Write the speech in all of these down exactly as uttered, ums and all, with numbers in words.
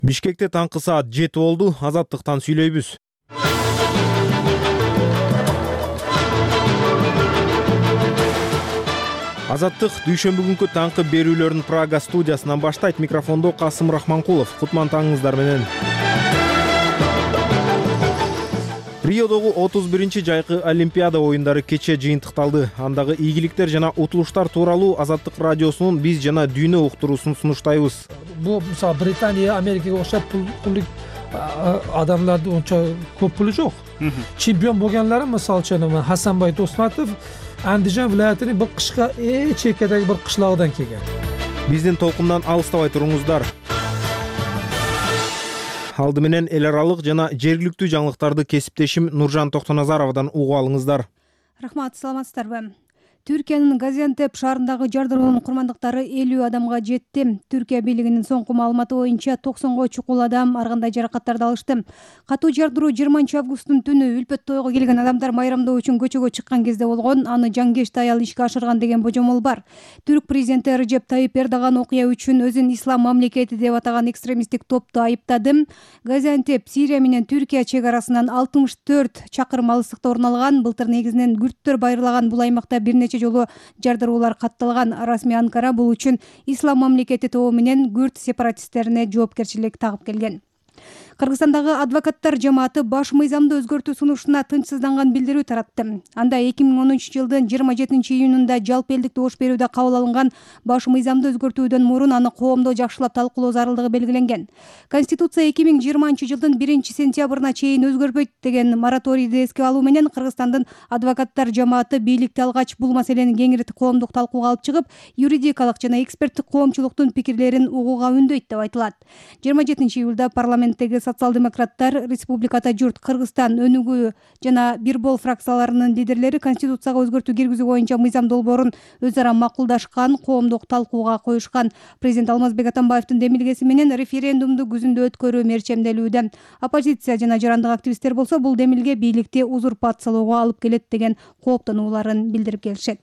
Бишкекте таңкы саат жети болду. Азаттыктан сүйлөйбүз. Азаттык дүйшөмбү күнкү таңкы берүүлөрүн Прага студиясынан баштайт. Микрофондо Касым Рахманкулов. Кутман таңыңыздар менен. Риодогу отуз биринчи жайкы Олимпиада оюндары кече жыйынтыкталды. Андагы ийгиликтер жана утулуштар тууралуу Азаттык радиосунун биз жана дүйнө уктуруусун сунуштайбыз. Бул мисалы Британия, Америкага окшоп пулдук адамдарды ончо көп пулу жок. Чемпион болгонлору мисалы үчүн Хасанбай Досматов Андижан вилаятынын бир кышка чекедеги бир кышлагынан келген. Биздин толкундан алыстабай туруңуздар. Алды менен эл аралык жана жергиликтүү жаңылыктарды кесиптешим Нуржан Токтоназаровдон угуп алыңыздар. Рахмат, саламатсыздарбы? Түркиянын Газиантеп шаарындагы жардыруунун курмандыктары элүү адамга жетти. Түркия бийлигинин соңку маалыматы боюнча токсонго чукул адам ар кандай жаракаттарды алышты. Катуу жардыруу жыйырманчы августтун түнү үлпөт тойго келген адамдар майрамдоо үчүн көчөгө чыккан кезде болгон. Аны жаңгештей аял ишке ашырган деген божомол бар. Түрк президенти Режеп Тайип Эрдоган окуя үчүн өзүн ислам мамлекети деп атаган экстремисттик топту айыптады. Газиантеп Сирия менен Түркия чек арасынан алтымыш төрт чакырым алыстыкта орун алган. Былтыр негизинен күрттөр байырлаган бул аймакта бир нече жолу жардыруулар катталган. Расмий Анкара бул үчүн ислам мамлекети тобу менен күрт сепаратисттерине жоопкерчилик тагып келген. Кыргызстандагы адвокаттар жамааты баш мыйзамды өзгөртүү сунушуна тынчсызданган билдирүү таратты. Анда эки миң онунчу жылдын жыйырма жетинчи июнунда жалпы элдик добуш берүүдө кабыл алынган баш мыйзамды өзгөртүүдөн мурун аны коомдо жакшылап талкуулоо зарылдыгы белгиленген. Конституция эки миң жыйырманчы жылдын биринчи сентябрына чейин өзгөрбөйт деген мораторийди эске алуу менен Кыргызстандын адвокаттар жамааты бийликти алгач бул маселени кеңири коомдук талкууга алып чыгып, юридикалык жана эксперттик коомчулуктун пикирлерин угууга үндөйт деп айтылат. жыйырма жетинчи июлда парламенттеги социал-демократтар, Республиката журт, Кыргызстан, Өнүгүү жана Бирбол фракцияларынын лидерлери Конституцияга өзгөртүү киргизүү боюнча мыйзам долбоорун өз ара макулдашкан, коомдук талкууга коюшкан. Президент Алмазбек Атамбаевдин демилгеси менен референдумду күзүндө өткөрүү мерчемделүүдө. Оппозиция жана жарандык активисттер болсо бул демилге бийликти узурпациялоого алып келет деген кооптонууларын билдирип келишет.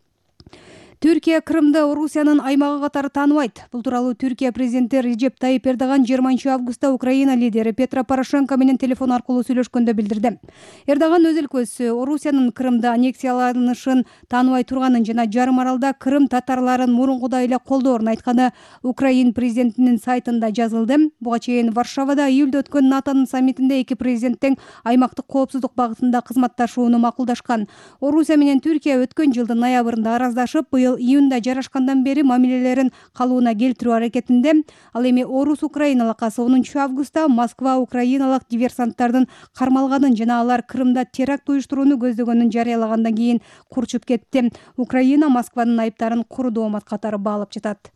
Түркия Крымды Орусиянын аймагы катары тааныбайт. Бул тууралуу Түркия президенти Режеп Тайип Эрдоган жыйырманчы августта Украина лидери Петро Порошенко менен телефон аркылуу сүйлөшкөндө билдирди. Эрдоган өз өлкөсү Орусиянын Крымды аннексияланышын тааныбай турганын жана жарым аралда Крым татарларын мурункудай эле колдоорун айтканы Украин президентинин сайтында жазылды. Буга чейин Варшавада июлда өткөн НАТОнун саммитинде эки президент тең аймактык коопсуздук багытында кызматташууну макулдашкан. Орусия менен Түркия өткөн жылдын ноябрында араздашып, быйыл июнда жарашкандан бери мамилелерин калыбына келтирүү аракетинде. Ал эми Орус Украина алакасы онунчу августта Москва украиналык диверсанттардын кармалганын жана алар Крымда теракт уюштурууну көздөгөнүн жарыялагандан кийин курчуп кетти. Украина Москванын айыптарын куру доомат катары баалап жатат.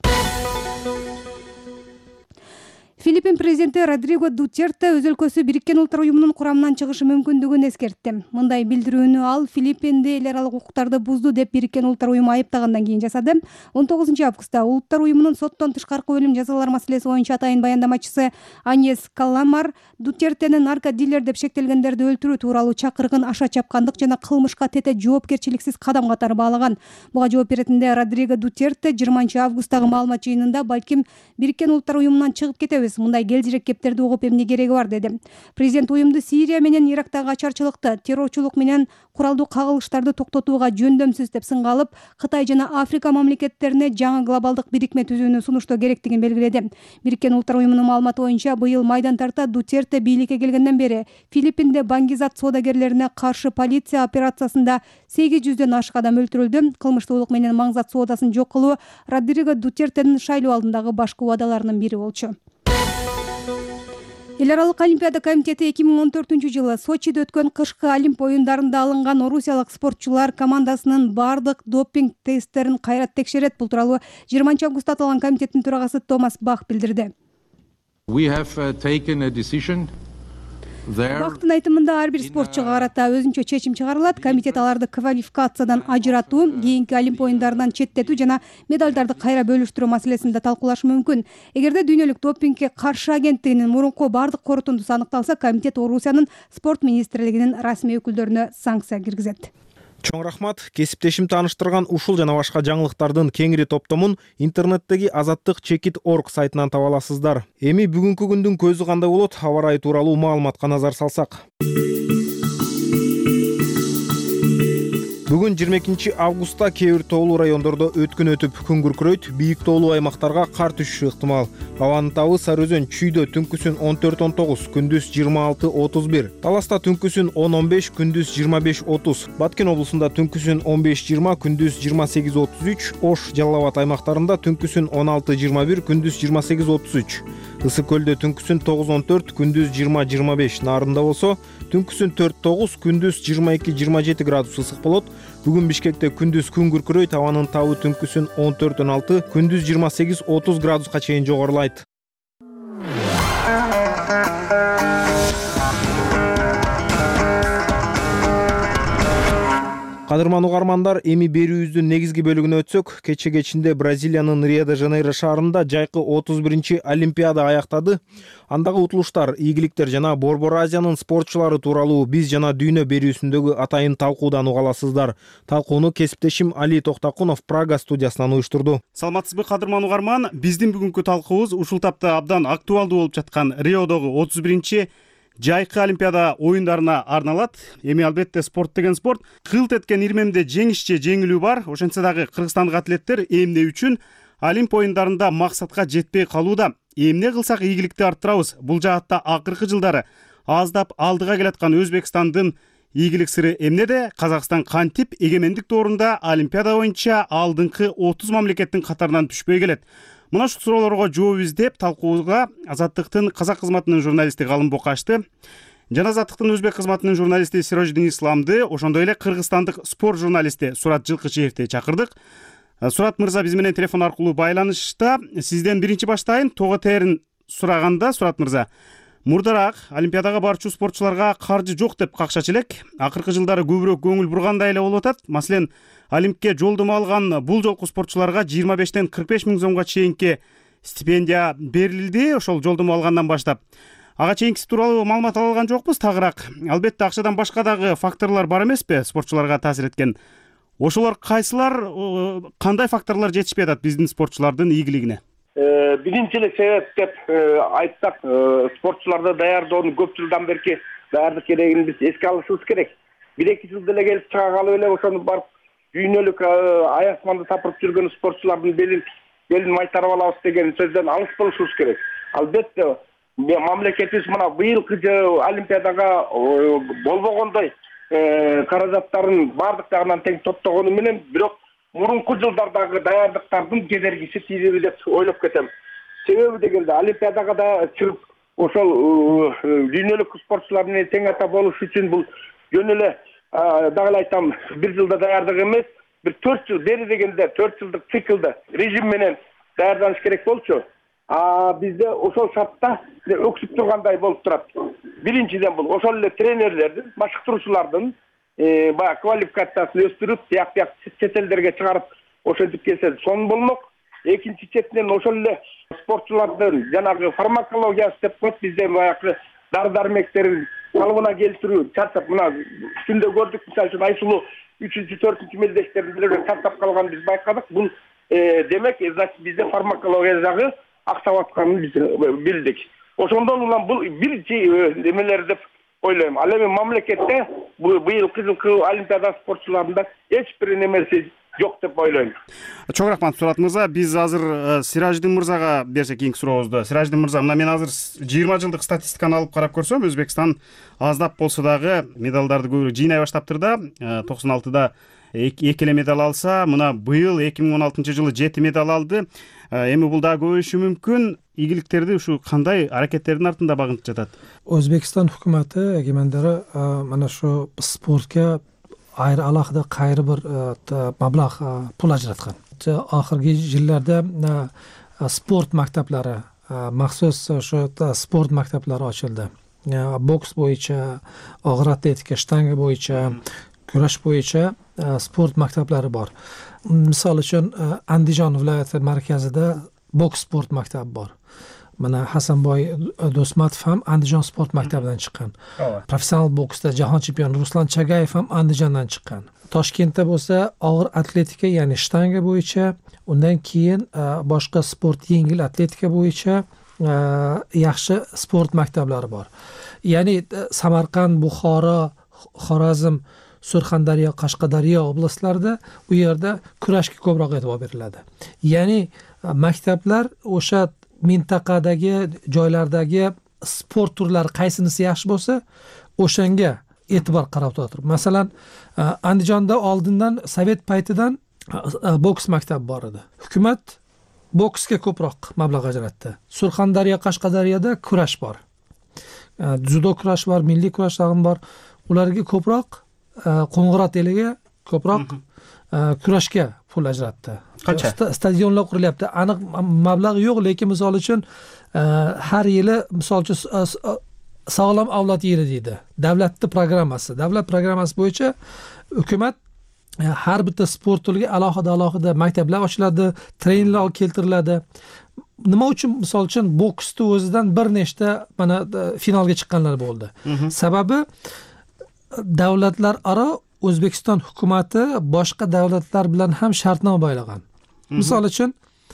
Филиппин президенти Родриго Дутерте өз өлкөсү Бириккен Улуттар уюмунун курамынан чыгышы мүмкүндүгүн эскертти. Мындай билдирүүнү ал Филиппинди эл аралык укуктарды бузду деп Бириккен Улуттар уюму айыптагандан кийин жасады. он тогузунчу августта Улуттар уюмунун соттон тышкаркы өлүм жазалар маселеси боюнча атайын баяндамачысы Аньес Каламар Дутертенин наркодилер деп шектелгендерди өлтүрүү тууралуу чакыргын аша чапкандык жана кылмышка тете жоопкерчиликсиз кадам катары баалаган. Буга жооп беретинде Родриго Дутерте жыйырманчы августтагы маалымат жыйынында балким Бириккен Улуттар уюмунан чыгып кетебиз, мындай келжирек кептерди угуп эмне кереги бар деди. Президент уюмду Сирия менен Ирактагы ачарчылыкты, террорчулук менен куралдуу кагылыштарды токтотууга жөндөмсүз деп сынга алып, Кытай жана Африка мамлекеттерине жаңы глобалдык бирикме түзүүнү сунуштоо керектигин белгиледи. Бириккен Улуттар уюмунун маалыматы боюнча быйыл майдан тарта Дутерте бийликке келгенден бери Филиппинде баңгизат соодагерлерине каршы полиция операциясында сегиз жүздөн ашык адам өлтүрүлдү. Кылмыштуулук менен маңзат соодасын жок кылуу Родриго Дутертенин шайлоо алдындагы башкы убадаларынын бири болчу. Эл аралык Олимпиада комитети эки миң он төртүнчү жылы Сочиде өткөн кышкы Олимп оюндарында алынган орусиялык спортчулар командасынын бардык допинг тесттерин кайра текшерет. Бул тууралуу жыйырманчы августта аталган комитеттин төрагасы Томас Бах билдирди. Бактын айтымында ар бир спортчуга карата өзүнчө чечим чыгарылат. Комитет аларды квалификациядан ажыратуу, кийинки Олимп оюндарынан четтетүү жана медалдарды кайра бөлүштүрүү маселесинде талкуулашы мүмкүн. Эгерде дүйнөлүк допингге каршы агенттигинин мурунку бардык корутундусу аныкталса, комитет Орусиянын спорт министрлигинин расмий өкүлдөрүнө санкция киргизет. Чоң рахмат. Кесиптешим тааныштырган ушул жана башка жаңылыктардын кеңири топтомун интернеттеги азаттык чекит точка орг сайтынан таба аласыздар. Эми бүгүнкү күндүн көзү кандай болот? Аба ырайы тууралуу маалыматка назар салсак. Бүгүн жыйырма экинчи августта кээ бир тоолуу райондордо өткөн өтүп күн күркүрөйт, бийик тоолуу аймактарга кар түшүшү ыктымал. Абанын табы Сары Өзөн Чүйдө түнкүсүн он төрт он тогуз, күндүз жыйырма алты отуз бир, Таласта түнкүсүн он он беш, күндүз жыйырма беш отуз, Баткен облусунда түнкүсүн он беш жыйырма, күндүз жыйырма сегиз отуз үч, Ош, Жалал Абад аймактарында түнкүсүн он алты жыйырма бир, күндүз жыйырма сегиз отуз үч, Ысык көлдө түнкүсүн тогуз он төрт, күндүз жыйырма жыйырма беш, Нарында болсо түнкүсүн төрт тогуз, күндүз жыйырма эки жыйырма жети градус ысык болот. Бүгүн Бишкекте күндүз күн күркүрөйт, абанын табы түнкүсүн он төрт он алты, күндүз жыйырма сегиз отуз градуска чейин жогорулайт. Кадырман угармандар, эми берүүбүздүн негизги бөлүгүнө өтсөк, кече кечинде Бразилиянын Рио-де-Жанейро шаарында жайкы отуз биринчи Олимпиада аяктады. Андагы утулуштар, ийгиликтер жана Борбор Азиянын спортчулары тууралуу биз жана дүйнө берүүсүндөгү атайын талкуудан уга аласыздар. Талкууну кесиптешим Али Токтакунов Прага студиясынан уюштурду. Саламатсызбы кадырман угарман, биздин бүгүнкү талкуубуз ушул тапта абдан актуалдуу болуп жаткан Риодогу отуз биринчи жайкы Олимпиада оюндарына арналат. Эми албетте спорт деген спорт. Кылт эткен ирмемде жеңиш же жеңилүү бар. Ошентсе дагы кыргызстандык атлеттер эмне үчүн Олимп оюндарында максатка жетпей калууда. Эмне кылсак ийгиликти арттырабыз? Бул жаатта акыркы жылдары аздап алдыга келаткан Өзбекстандын ийгилик сыры эмнеде? Казакстан кантип эгемендик доорунда Олимпиада боюнча алдыңкы отуз мамлекеттин катарынан түшпөй келет? Мына ушул суроолорго жооп издеп талкуубузга Азаттыктын казак кызматынын журналисти Галым Бокашты жана Азаттыктын өзбек кызматынын журналисти Сиродждин Исламды, ошондой эле кыргызстандык спорт журналисти Сурат Жылкычиевди чакырдык. Сурат мырза биз менен телефон аркылуу байланышта. Сизден биринчи баштайын. Тоо тээрин сураганда, Сурат мырза, мурдараак Олимпиадага барчу спортчуларга каржы жок деп какшачу элек. Акыркы жылдары көбүрөөк көңүл бургандай эле болуп атат. Маселен, Олимпке жолдомо алган бул жолку спортчуларга жыйырма бештен кырк беш миң сомго чейинки стипендия берилди, ошол жолдомо алгандан баштап. Ага чейинкиси тууралуу маалымат ала алган жокпуз тагыраак. Албетте акчадан башка дагы факторлор бар эмеспи спортчуларга таасир эткен? Ошолор кайсылар, кандай факторлор жетишпей атат биздин спортчулардын ийгилигине? Биринчи эле себеп деп айтсак, спортчуларды даярдоонун көп жылдан берки даярдык керегин биз эске алышыбыз керек. бир эки жыл деле келип чыга калып эле ошону барып дүйнөлүк аясманды тапырып жүргөн спортчулардын белин белин майтарып алабыз деген сөздөн алыс болушубуз керек. Албетте мамлекетибиз мына быйылкы Олимпиадага болбогондой каражаттарын бардык жагынан тең топтогону менен, бирок мурунку жылдардагы даярдыктардын кедергиси тийиби деп ойлоп кетем. Себеби дегенде Олимпиадага да чыгып ошол дүйнөлүк спортчулар менен тең ата болуш үчүн бул жөн эле дагы эле айтам, бир жылда даярдык эмес, бир төрт жыл бери дегенде төрт жылдык циклды режим менен даярданыш керек болчу. А бизде ошол шартта өксүп тургандай болуп турат. Биринчиден бул ошол эле тренерлердин, машыктыруучулардын баягы квалификациясын өстүрүп, тияк тияк чет элдерге чыгарып ошентип келсе сон болмок. Экинчи четинен ошол эле спортчулардын жанагы фармакологиясы деп коет, бизде баягы дары дармектерин калыбына келтирүү чарчап, мына түндө көрдүк, мисалы үчүн Айсулуу үчүнчү төртүнчү мелдештерин деле чарчап калган биз байкадык. Бул демек, значит, бизде фармакология жагы аксап атканын биз билдик. Ошондон улам бул биринчи эмелер деп ойлойм. Ал эми мамлекетте быйылкы жылкы Олимпиада спортчуларында эч бир немеси жок деп ойлойм. Чоң рахмат, Сурат мырза. Биз азыр Сираждин мырзага берсек кийинки сурообузду. Сираждин мырза, мына мен азыр жыйырма жылдык статистиканы алып карап көрсөм, Өзбекстан аздап болсо дагы медалдарды көбүрөөк жыйнай баштаптыр да. токсон алтыда эки эле медаль алса, мына быйыл эки миң он алтынчы жылы жети медаль алды. Эми бул дагы көбөйүшү мүмкүн. Ийгиликтерди ушу кандай аракеттердин артында багынтып жатат? Өзбекстан өкмөтү эгемендери мына ушу спортко айры алакада кайры бир маблаг пул ажыраткан. Акыркы жылдарда спорт мактаптары, махсус ошо спорт мактаптары ачылды. Бокс боюнча, огур атлетика, штанга боюнча, күрөш боюнча спорт мактаптары бар. Мисалы үчүн Андижон viloyati markazida boks sport maktabi bor. mana Hasanboy Do'stmatov ham Andijon sport maktabidan chiqqan. Professional boksda jahon chempioni Ruslan Chagayev ham Andijondan chiqqan. Toshkentda bo'lsa og'ir atletika, ya'ni shtanga bo'yicha, undan keyin boshqa sport yengil atletika bo'yicha yaxshi sport maktablari bor. Ya'ni Samarqand, Buxoro, Xorazm, Surxondaryo, Qashqadaryo oblastlarida u yerda kurashga ko'proq e'tibor beriladi. Ya'ni maktablar o'sha mintaqadagi joylardagi sport turlari qaysinisi yaxshi bo'lsa, o'shanga e'tibor qarab turib. Masalan, Andijonda oldindan Sovet paytidan boks maktabi bor edi. Hukumat boksga ko'proq mablag' ajratdi. Surxondaryo, Qashqadaryoda kurash bor. Judo kurash bor, milliy kurash ham bor. Ularga ko'proq Qo'ng'irot eliga ko'proq kurashga pul ajratdi. Qancha? Stadionlar qurilyapti. Aniq mablag' yo'q, lekin misol uchun har yili misol uchun sog'lom avlod yili deydi. Davlatning programmasi. Davlat programmasi bo'yicha hukumat har bitta sport turiga alohida-alohida maktablar ochiladi, trenerlar keltiriladi. Nima uchun misol uchun boksda o'zidan bir nechta mana finalga chiqqanlar bo'ldi. Sababi davlatlararo O'zbekiston hukumati boshqa davlatlar bilan ham shartnoma bog'lagan. Misol uchun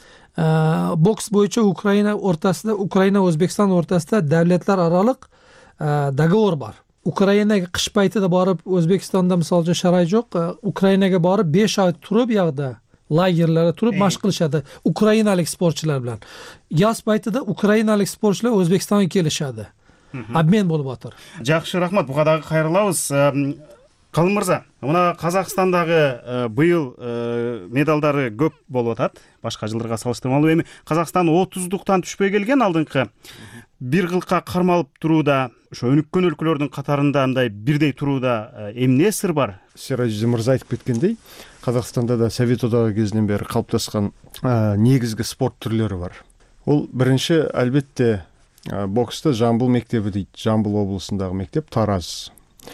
boks bo'yicha Ukraina o'rtasida, Ukraina O'zbekiston o'rtasida davlatlararo dogovor bor. Ukrainaga qish paytida borib, O'zbekistonda misol uchun sharoit yo'q, Ukrainaga borib besh oy turib, u yerda lagerlarda turib mashq qilishadi ukrainalik sportchilar bilan. Yoz paytida ukrainalik sportchilar O'zbekistonga kelishadi. Обмен bo'lib o'tir. Жақсы, рахмат. Бұғадағы қайырлауыз. Қалым мырза, мына Қазақстандағы быйыл медалдары көп болып атат. Башқа жылдарға салыштырмалы эми Қазақстан отуздуктан түшпөй келген алдыңкы бир кылка кармалып турууда, ошо өнүккөн өлкөлөрдүн катарында мындай бирдей турууда эмне сыр бар? Сиражи мырза айтып кеткендей, Қазақстанда да Совет одағы кезінен бері қалыптасқан негізгі спорт түрлері бар. Ол бірінші әлбетте бокста Жамбыл мектебі дейді. Жамбыл облысындағы мектеп Тараз.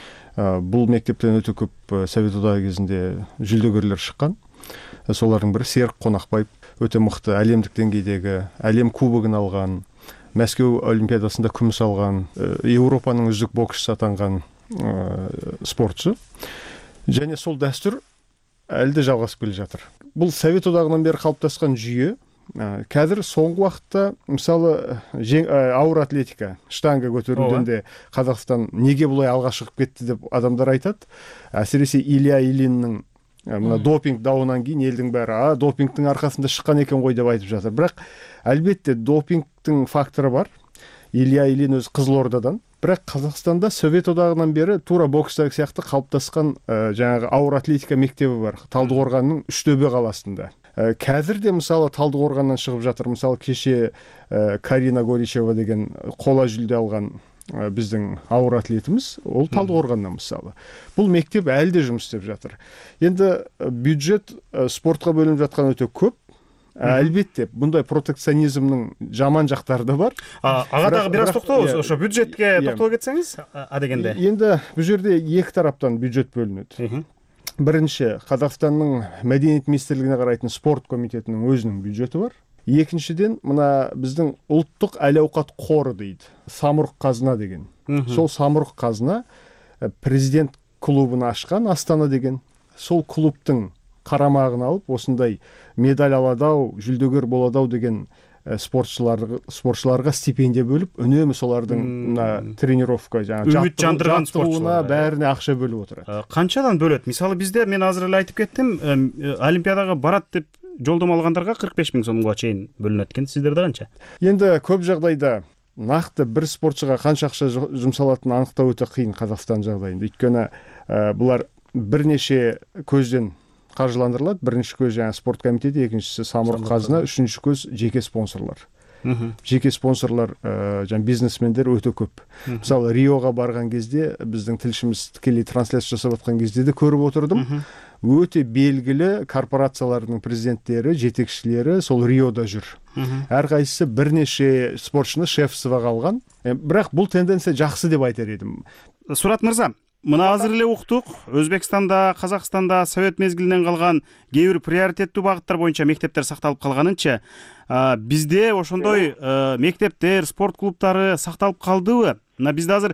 Бұл мектептен өте көп Совет одағы кезінде жүлдегерлер шыққан. Солардың бірі Серік Қонақбаев, өте мықты әлемдік деңгейдегі әлем кубогын алған, Мәскеу олимпиадасында күміс алған, Еуропаның үздік боксшысы атанған спортшы. Және сол дәстүр әлі де жалғасып келе жатыр. Бұл Совет одағынан бері қалыптасқан жүйе. Қазір соңғы уақытта мысалы ауыр атлетика, штанга көтеруден де Қазақстан неге бұлай алға шығып кетті деп адамдар айтады. Әсіресе Илья Ильиннің мына допинг дауынан кейін елдің бәрі а допингтің арқасында шыққан екен ғой деп айтып жатыр. Бірақ әлбетте допингтің факторы бар. Илья Ильин өз Қызылордадан. Бірақ Қазақстанда Совет одағынан бері тура бокстағы сияқты қалыптасқан жаңағы ауыр атлетика мектебі бар. Талдықорғанның Үштөбе қаласында. Қазір де мысалы Талдықорғаннан шығып жатыр. Мысалы кеше Карина Горичева деген қола жүлде алған біздің ауыр атлетіміз, ол Талдықорғаннан мысалы. Бұл мектеп әлі де жұмыс істеп жатыр. Енді бюджет спортқа бөлініп жатқан өте көп. Әлбетте, бұндай протекционизмнің жаман жақтары да бар. Ағадағы біраз тоқтауыз, ошо бюджетке тоқтау кетсеңіз, адегенде. Енді бұл жерде екі тараптан бюджет бөлінеді. Бірінші, Қазақстанның мәдениет министрлігіне қарайтын спорт комитетінің өзінің бюджеті бар. Екіншіден, мына біздің ұлттық әл-ауқат қоры дейді. Самұрық қазына деген. Сол самұрық қазына президент клубын ашқан Астана деген. Сол клубтың қарамағын алып, осындай медаль аладау, жүлдегер боладау деген спортшыларға стипендия бөліп, үнемі солардың тренировка, жаттығуына бәріне ақша бөліп отырады. Қаншадан бөледі? Мысалы бізде, мен азыр эле айтып кеттім, олимпиадаға барат деп жолдама алғандарға қырық беш мың сомға чейин бөлінеді екен. Сіздерде қанша? Енді көп жағдайда нақты бір спортшыға қанша ақша жұмсалатынын анықтау өте қиын Қазақстан жағдайында. Өйткені бұлар бірнеше көзден қаржыландырылады. Бірінші көз жаңа спорт комитеті, екіншісі самұрық қазына, үшінші көз жеке спонсорлар. Жеке спонсорлар, жаңа бизнесмендер өте көп. Мысалы, Риоға барған кезде біздің тілшіміз тікелей трансляция жасап жатқан кезде де көріп отырдым. Өте белгілі корпорациялардың президенттері, жетекшілері сол Риода жүр. Әрқайсысы бірнеше спортшыны шеф сыбаға алған. Бірақ бұл тенденция жақсы деп айтар едім. Сурат мырза, мына азыр эле уктук, Өзбекстанда, Казакстанда совет мезгилинен калган кээ бир приоритеттүү багыттар боюнча мектептер сакталып калганынча, бизде ошондой мектептер, спорт клубтары сакталып калдыбы? Мына бизде азыр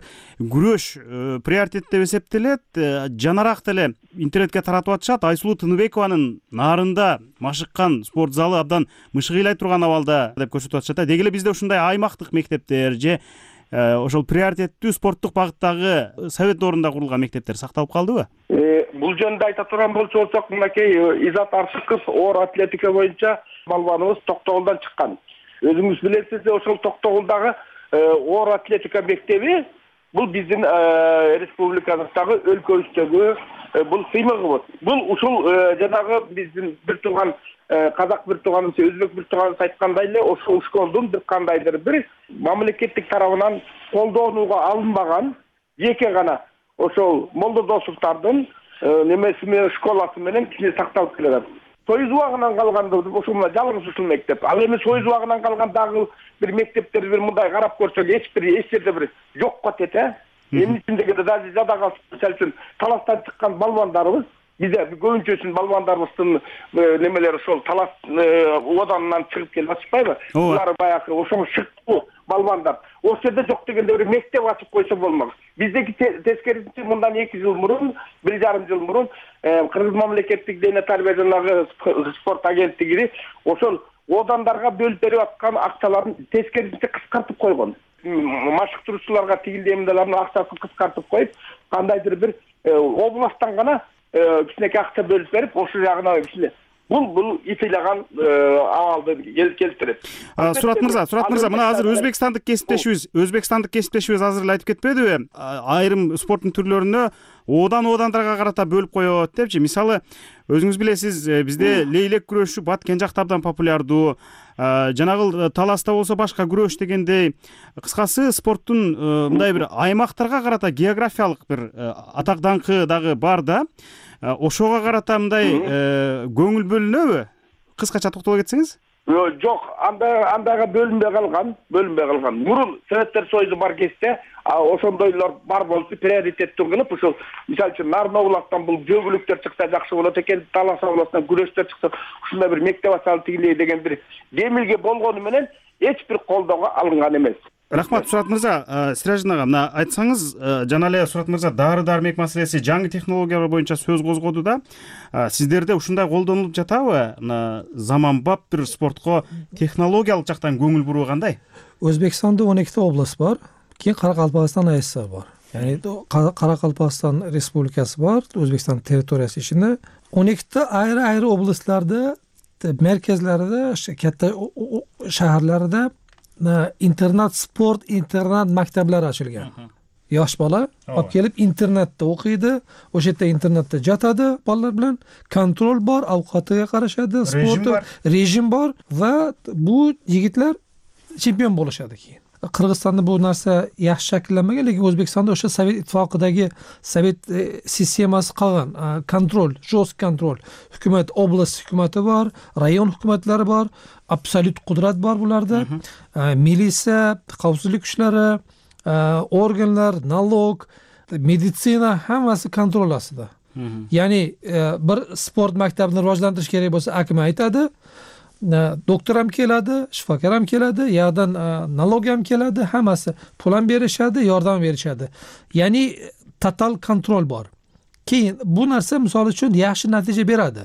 күрөш приоритет деп эсептелет, жанараак деле интернетке таратып атышат. Айсулуу Тыныбекованын нарында машыккан спорт залы абдан мышыгыйлай турган абалда деп көрсөтүп атышат. Деги эле бизде ушундай аймактык мектептер же ошол приоритеттүү спорттук багыттагы совет доорунда курулган мектептер сакталып калдыбы? Бул жөнүндө айта турган болсок, мынакей Изат Аршыков оор атлетика боюнча балбаныбыз Токтогулдан чыккан. Өзүңүз билесиз, ошол Токтогулдагы оор атлетика мектеби бул биздин республикабыздагы өлкөбүздөгү бул сыймыгыбыз. Бул ушул жанагы биздин бир турган казак бир тууганыбыз, өзбек бир тууганыбыз айткандай эле, ошол школдун бир кандайдыр бир мамлекеттик тарабынан колдонууга алынбаган жеке гана ошол Молдодосовдордун немеси школасы менен кичине сакталып келет. Союз убагынан калган ошол мына жалгыз ушул мектеп. Ал эми Союз убагынан калган дагы бир мектептер бир мындай карап көрсөк, эч бир эч жерде бир жок катет, э. Эмне үчүндеги даже жадага мисалы үчүн таластан чыккан балбандарыбыз, бизде көбүнчөсүнүн балбандарыбыздын немелери ошол талас оданынан чыгып келип атышпайбы? Булар баягы ошол шыктуу балбандар. Ошол жерде жок дегенде бир мектеп ачып койсо болмок. Биздеки тескерисинче мындан эки жыл мурун, бир жарым жыл мурун Кыргыз мамлекеттик дене тарбия жана спорт агенттиги ошол одандарга бөлүп берип аткан акчаларын тескерисинче кыскартып койгон. Машыктыруучуларга тигилдемдердин акчасын кыскартып коюп, кандайдыр бир областтан гана кичинекей акча бөлүп берип, ошол жагына кичине бул бул итилаган абалды келтирет. Сурат мырза, Сурат мырза, мына азыр өзбекстандык кесиптешибиз, өзбекстандык кесиптешибиз азыр эле айтып кетпедиби? Айрым спорттун түрлөрүнө одан-одандарга карата бөлүп коет депчи. Мисалы, өзүңүз билесиз, бизде лейлек күрөшү Баткен жакта абдан популярдуу. Жанагыл таласта болсо башка күрөш дегендей, кыскасы спорттун мындай бир аймактарга карата географиялык бир атак даңкы дагы бар да. Ошого карата мындай көңүл бөлүнөбү? Кыскача токтоло кетсеңиз? Жок, анда андайга бөлүнбөй калган, бөлүнбөй калган. Мурун Советтер Союзу бар кезде, ошондойлор бар болуп, приоритеттүү кылып, ошол мисалы үчүн Нарна областан бул жөгүлүктөр чыкса жакшы болот экен, Талас областынан күрөштөр чыкса, ушундай бир мектеп ачалы тигилей деген бир демилге болгону менен эч бир колдоого алынган эмес. Рахмат, Сурат мырза. Сиражин ага, мына айтсаңыз, жана эле Сурат мырза дары-дармек маселеси, жаңы технологиялар боюнча сөз козгоду да. Сиздерде ушундай колдонулуп жатабы? Мына заманбап бир спортко технологиялык жактан көңүл буруу кандай? Өзбекстанда он экити область бар, кийин Каракалпакстан АССР бар. Яни Каракалпакстан республикасы бар, Өзбекстан территориясы ичинде он экити айры-айры областларда, мерkezlerde, katta shaharlarda internat sport, internat maktablari ochilgan. Yosh bola olib kelib internatda o'qiydi, o'sha yerda internatda jatadi bolalar bilan, kontrol bor, ovqatiga qarashadi, sport, rejim bor va bu yigitlar chempion bo'lishadi keyin. Qirg'izistonda bu narsa yaxshi shakllanmagan, lekin O'zbekistonda o'sha Sovet ittifoqidagi Sovet sistemasi qolgan, kontrol, jo'st kontrol. Hukumat, oblast hukumati bor, rayon hukumatlari bor, absolut qudrat bor bularda. Militsiya, xavfsizlik kuchlari, organlar, nalog, meditsina hammasi kontrol ostida. Ya'ni bir sport maktabini rivojlantirish kerak bo'lsa, akima aytadi, doktor ham keladi, shifokor ham keladi, yoqdan nalog ham keladi, hammasi pul ham berishadi, yordam berishadi. Ya'ni total kontrol bor. Keyin bu narsa misol uchun yaxshi natija beradi.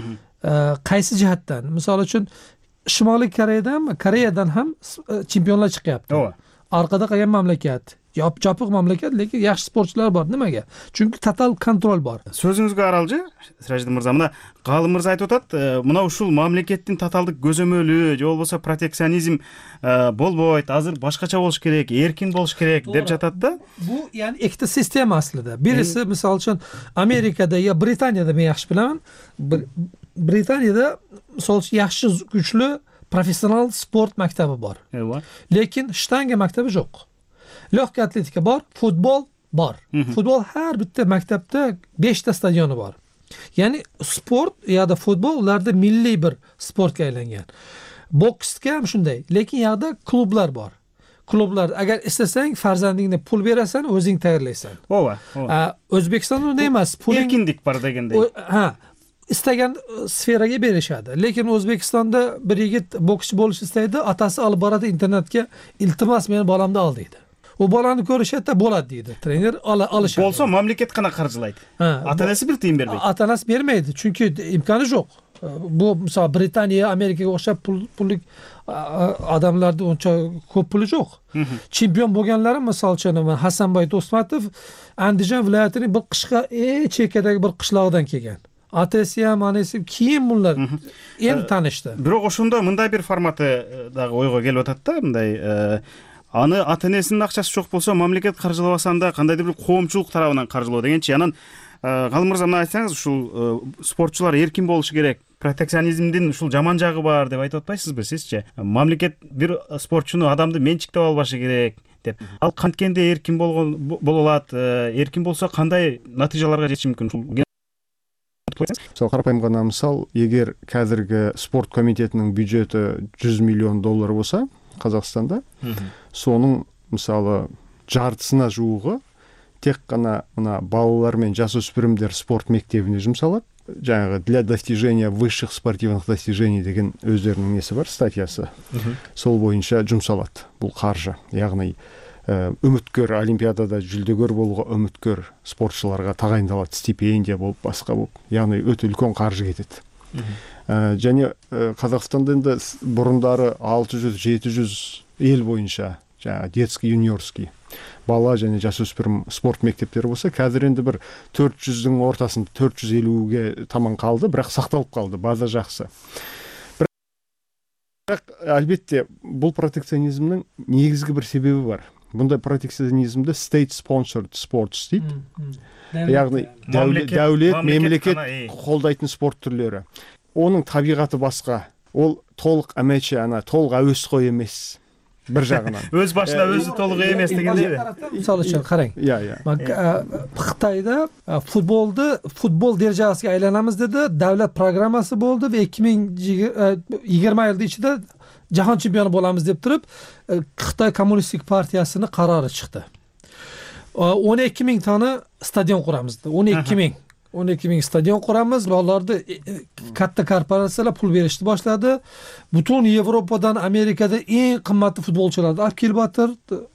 Qaysi jihatdan? Misol uchun Shimoliy Koreyadan, Koreyadan ham chempionlar chiqyapti. Orqada qolgan mamlakat, yop-chopiq mamlakat, lekin yaxshi sportchilar bor. Nimaga? Chunki total kontrol bor. So'zingizga qaralji, Sirajidin mirza, mana G'alim mirza aytib o'tadi, mana ушул мамлекеттин таталдык көзөмөлү, же болбосо протекционизм болбойт, азыр башкача болуш керек, эркин болуш керек деп жатат да. Bu yani ikkita sistema aslida. Birisi misol uchun Amerikada yo Britaniyada men yaxshi bilaman. Britaniyada misol uchun yaxshi kuchli professional sport maktabi bor. Lekin shtanga maktabi yo'q. Lehka atletika bor, futbol bor. Futbol har bitta maktabda beshta stadioni bor. Ya'ni sport yoda futbol ularda milliy bir sportga aylangan. Boksga ham shunday, lekin yoqda klublar bor. klublar agar istasang farzandingni pul berasan, o'zing tayyorlaysan. ооба ооба O'zbekistonda unday emas. Puling erkinlik bor degandek. ha, istagan sferaga berishadi. Lekin O'zbekistonda bir yigit bokschi bo'lish istaydi, atasi olib boradi internetga, iltimos meni bolamni ol deydi. U bolani ko'rishadi, bo'ladi deydi. Trener olishadi. Bo'lsa mamlakat qana qarjilaydi. Ota-onasi bir tiyin bermaydi. Ota-onasi bermaydi, chunki imkoni yo'q. Bu misol Britaniya, Amerikaga o'xshab pul pullik odamlarda uncha ko'p puli yo'q. Chempion bo'lganlari misol uchun Hasanboy Do'stmatov Andijon viloyatining bir qishqa chekkadagi bir qishloqdan kelgan. Atasi ham, onasi keyin bunlar endi tanishdi. Biroq o'shunda bunday bir formatidagi o'yga kelib o'tadi-da, bunday аны ата-энесинин акчасы жок болсо мамлекет каржылабасанда кандайдыр бир коомчулук тарабынан каржылоо дегенчи. Анан Галым мырза, мына айтсаңыз, ушул спортчулар эркин болушу керек, протекционизмдин ушул жаман жагы бар деп айтып атпайсызбы сизчи? Мамлекет бир спортчуну адамды менчиктеп албашы керек деп. Ал канткенде эркин болгон боло алат, эркин болсо кандай натыйжаларга жетиши мүмкүн? Мысалы қарапайым ғана мысал, егер қазіргі спорт комитетінің бюджеті жүз миллион доллар болса Қазақстанда, соның мысалы жартысына жуығы тек қана мына балалар мен жасөспірімдер спорт мектебіне жұмсалады. Жаңағы для достижения высших спортивных достижений деген өздерінің несі бар, статьясы. Сол бойынша жұмсалады бұл қаржы. Яғни үміткер, олимпиадада жүлдегер болуға үміткер спортшыларға тағайындалады, стипендия болып, басқа болып. Яғни өте үлкен қаржы кетеді. Және Қазақстанда енді бұрындары алты жүз жеті жүз ел бойынша жаңа детский, юниорский бала және жасөспірім спорт мектептері болса, қазір енді бір төрт жүздің ортасында төрт жүз елуге таман қалды, бірақ сақталып қалды, база жақсы. Бірақ әлбетте бұл протекционизмнің негізгі бір себебі бар. Бұндай протекционизмді state sponsored sports дейді. Яғни дәулет, мемлекет қолдайтын спорт түрлері. Оның табиғаты басқа. Ол толық әмәче, ана толық әуесқой емес. Bir жағынан. Өз башына өзі толық емес дегенде. Мысалы үшін қараң. Иә, иә. Қытайда футболды футбол дәрежесіне айланамыз деді, дәулет программасы болды ve ikki ming yigirma yılda içinde jahon chempioni bo'lamiz deb turib, Xitoy Kommunistik partiyasini qarori chiqdi. o'n ikki ming tane stadion quramiz dedi. o'n ikki ming o'n ikki ming stadion quramiz va ularda katta korporatsiyalar pul berishni boshladi. Butun Yevropadan, Amerikada eng qimmatli futbolchilarni olib kelib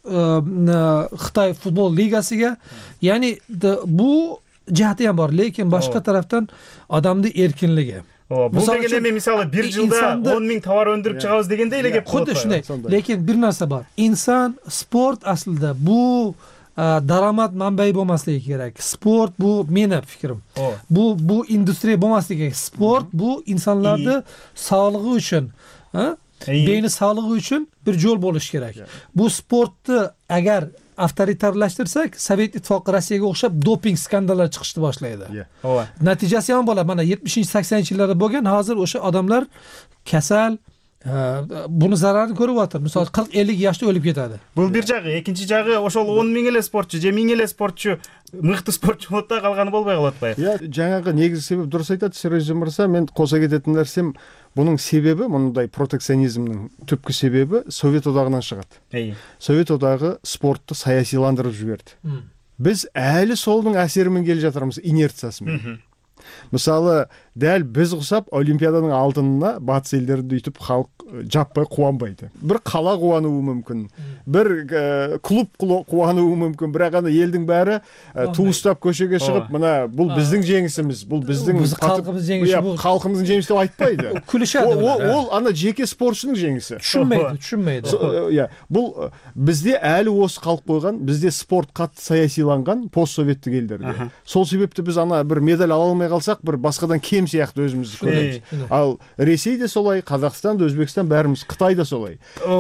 Xitoy futbol ligasiga. Ya'ni bu jihati ham bor, lekin boshqa tarafdan odamning erkinligi. Бұл деген эми мисалы bir жылда он ming tovar өндіріп шығабыз дегенде эле кеп Xuddi shunday. Lekin bir narsa bor. Inson sport aslida bu daromad manbai bo'lmasligi kerak. Sport bu meni fikrim. Bu bu industriya bo'lmasligi kerak. Sport bu insonlarning sog'lig'i uchun, ha? Beyni sog'lig'i uchun bir yo'l bo'lishi kerak. Bu sportni agar avtoritarlashtirsak, Sovet Ittifoqi Rossiyaga o'xshab doping skandallari chiqishni boshlaydi. Natijasi ham bo'ladi. Mana yetmishinchi saksoninchi yillarda bo'lgan, hozir o'sha odamlar kasal, buni zararini ko'ryapti. Misol qirq ellik yoshda o'lib ketadi. Bu bir jag'i, ikkinchi jag'i o'shol o'n ming эле спортчу, же ming эле спортчу, мыкты спортчу болот да калганы болбой калат атпайбы? Иә, жаңағы негізгі себеп дұрыс айтады Сережа мырза. Мен қоса кететін нәрсем, бұның себебі, мұндай протекционизмнің түпкі себебі Совет одағынан шығады. Совет одағы спортты саясиландырып жіберді. Біз әлі солдың әсерімен келе жатырмыз, инерциясымен. Мысалы, дәл біз құсап Олимпиаданың алтынына батыс елдерді үйтіп халық жаппай қуанбайды. Бір қала қуануы мүмкін, бір клуб қуануы мүмкін, бірақ ана елдің бәрі туыстап көшеге шығып, мына бұл біздің жеңісіміз, бұл біздің халқымыздың жеңісі деп айтпайды. Күлішеді. Ол ана жеке спортшының жеңісі. Түсінмейді, түсінмейді. Бұл бізде әлі осы қалып қойған, бізде спорт қатты саясиланған постсоветтік елдерде. Сол себепті біз ана бір медаль ала алмай қалсақ, бір басқадан кем сияқты өзімізді көреміз. Ал Ресей де солай, Қазақстан да, Өзбекстан бәріміз, Қытай да солай.